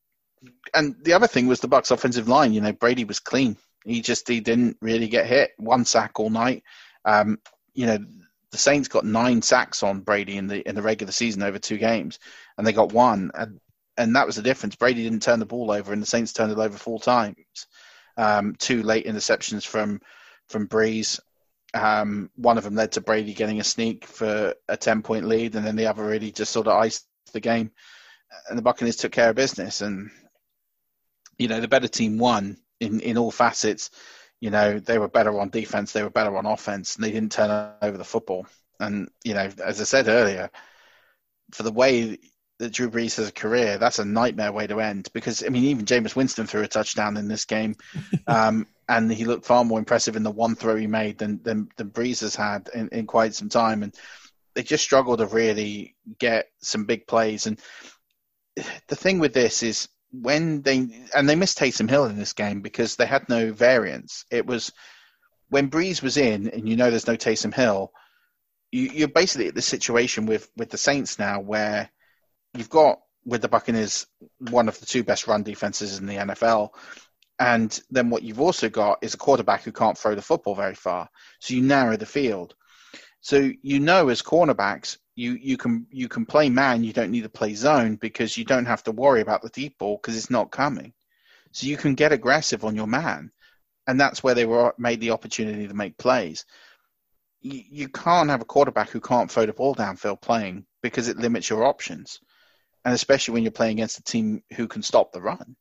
the other thing was the Bucs offensive line. Brady was clean. He didn't really get hit. 1 sack all night. The Saints got 9 sacks on Brady in the regular season over 2 games, and they got 1. And that was the difference. Brady didn't turn the ball over, and the Saints turned it over 4 times. 2 late interceptions from Breeze. One of them led to Brady getting a sneak for a 10-point lead, and then the other really just sort of iced the game. And the Buccaneers took care of business, and the better team won in all facets. They were better on defense, they were better on offense, and they didn't turn over the football. And as I said earlier, for the way that Drew Brees has a career, that's a nightmare way to end. Because even Jameis Winston threw a touchdown in this game, and he looked far more impressive in the one throw he made than Brees has had in quite some time. And they just struggled to really get some big plays. And the thing with this is they missed Taysom Hill in this game because they had no variance. It was when Breeze was in, and there's no Taysom Hill, you're basically at the situation with the Saints now where you've got, with the Buccaneers, one of the 2 best run defenses in the NFL. And then what you've also got is a quarterback who can't throw the football very far. So you narrow the field. So as cornerbacks, you can play man. You don't need to play zone because you don't have to worry about the deep ball because it's not coming. So you can get aggressive on your man. And that's where they made the opportunity to make plays. You can't have a quarterback who can't throw the ball downfield playing because it limits your options. And especially when you're playing against a team who can stop the run,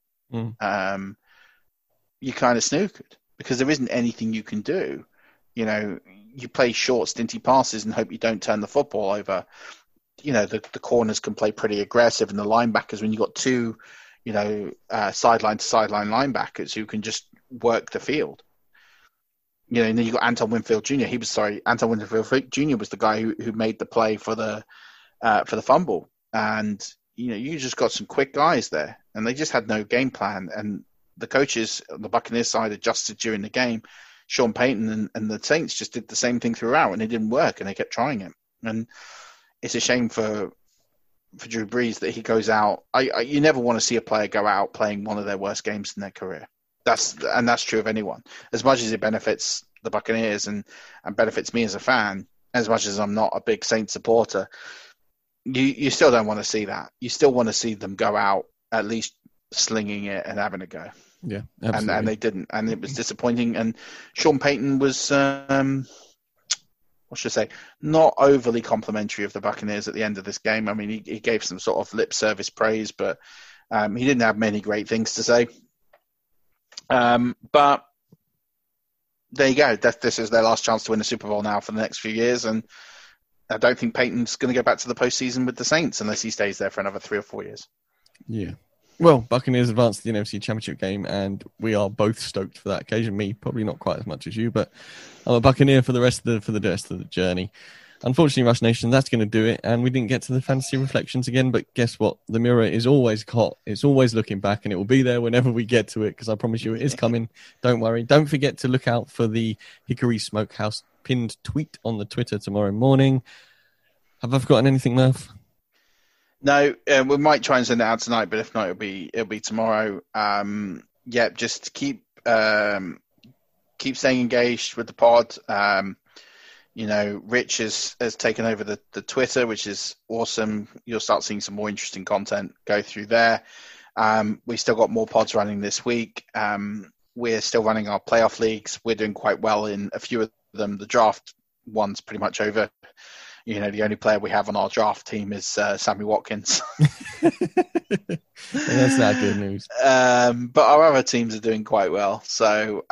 you kind of snookered because there isn't anything you can do. You play short, stinty passes and hope you don't turn the football over. The corners can play pretty aggressive, and the linebackers, when you've got 2, sideline to sideline linebackers who can just work the field. And then you got Anton Winfield Jr. Anton Winfield Jr. was the guy who made the play for the fumble. And you just got some quick guys there, and they just had no game plan. And the coaches on the Buccaneers side adjusted during the game. Sean Payton and the Saints just did the same thing throughout, and it didn't work, and they kept trying it. And it's a shame for Drew Brees that he goes out. You never want to see a player go out playing one of their worst games in their career. That's true of anyone. As much as it benefits the Buccaneers and benefits me as a fan, as much as I'm not a big Saints supporter, you still don't want to see that. You still want to see them go out at least slinging it and having a go. Yeah, absolutely. And they didn't, and it was disappointing. And Sean Payton was, what should I say, not overly complimentary of the Buccaneers at the end of this game. He gave some sort of lip service praise, but he didn't have many great things to say. But there you go. This is their last chance to win the Super Bowl now for the next few years, and I don't think Peyton's going to go back to the postseason with the Saints unless he stays there for another 3 or 4 years. Yeah. Well, Buccaneers advanced to the NFC Championship game, and we are both stoked for that occasion. Me, probably not quite as much as you, but I'm a Buccaneer for the rest of the journey. Unfortunately, Rush Nation, that's going to do it, and we didn't get to the fantasy reflections again, but guess what? The mirror is always hot. It's always looking back, and it will be there whenever we get to it, because I promise you it is coming. Don't worry. Don't forget to look out for the Hickory Smokehouse pinned tweet on the Twitter tomorrow morning. Have I forgotten anything, Murph? No, we might try and send it out tonight, but if not, it'll be tomorrow. Just keep staying engaged with the pod. Rich has taken over the Twitter, which is awesome. You'll start seeing some more interesting content go through there. We still got more pods running this week. We're still running our playoff leagues. We're doing quite well in a few of them. The draft one's pretty much over. The only player we have on our draft team is Sammy Watkins. That's not good news. But our other teams are doing quite well. So,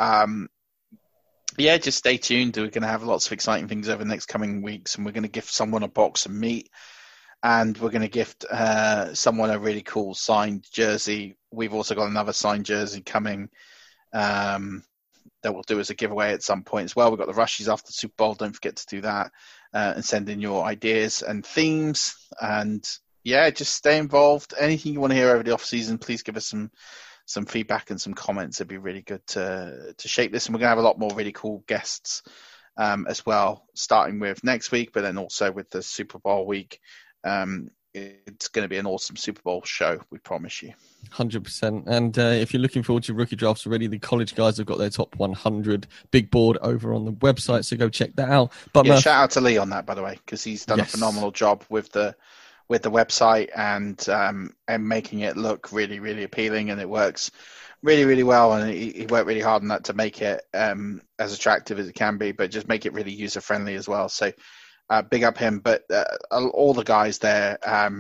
just stay tuned. We're going to have lots of exciting things over the next coming weeks, and we're going to gift someone a box of meat, and we're going to gift someone a really cool signed jersey. We've also got another signed jersey coming that we'll do as a giveaway at some point as well. We've got the Rushies after the Super Bowl. Don't forget to do that. And send in your ideas and themes, and just stay involved. Anything you want to hear over the off season, please give us some feedback and some comments. It'd be really good to shape this, and we're gonna have a lot more really cool guests as well, starting with next week, but then also with the Super Bowl week. It's going to be an awesome Super Bowl show, we promise you. 100%. And if you're looking forward to rookie drafts already, the college guys have got their top 100 big board over on the website, so go check that out. But shout out to Lee on that, by the way, because he's done a phenomenal job with the website and making it look really, really appealing, and it works really, really well. And he worked really hard on that to make it as attractive as it can be, but just make it really user friendly as well. So big up him, but all the guys there,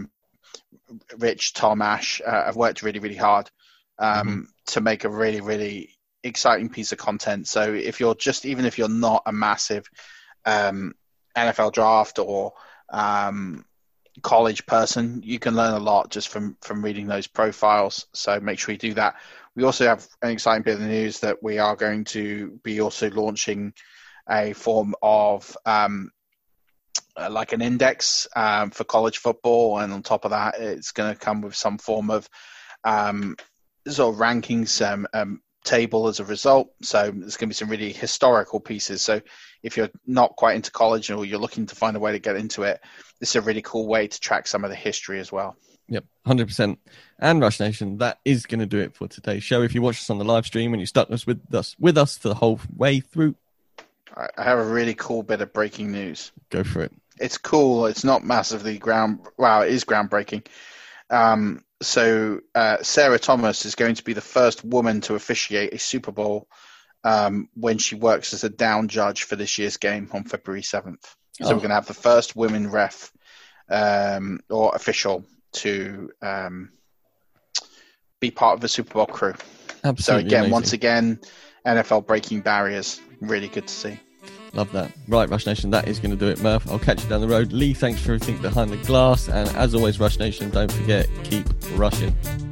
Rich, Tom, Ash, have worked really, really hard to make a really, really exciting piece of content. So even if you're not a massive NFL draft or college person, you can learn a lot just from reading those profiles. So make sure you do that. We also have an exciting bit of the news that we are going to be also launching a form of like an index for college football, and on top of that, it's going to come with some form of sort of rankings table as a result. So there's going to be some really historical pieces. So if you're not quite into college or you're looking to find a way to get into it, this is a really cool way to track some of the history as well. Yep, 100%. And Rush Nation, that is going to do it for today's show. If you watch us on the live stream and you stuck with us for the whole way through, I have a really cool bit of breaking news. Go for it. It's cool. It's not massively it is groundbreaking. So Sarah Thomas is going to be the first woman to officiate a Super Bowl when she works as a down judge for this year's game on February 7th. So we're going to have the first women ref or official to be part of the Super Bowl crew. Absolutely. So again, amazing. Once again, NFL breaking barriers. Really good to see. Love that. Right, Rush Nation, that is going to do it, Murph. I'll catch you down the road. Lee, thanks for everything behind the glass. And as always, Rush Nation, don't forget, keep rushing.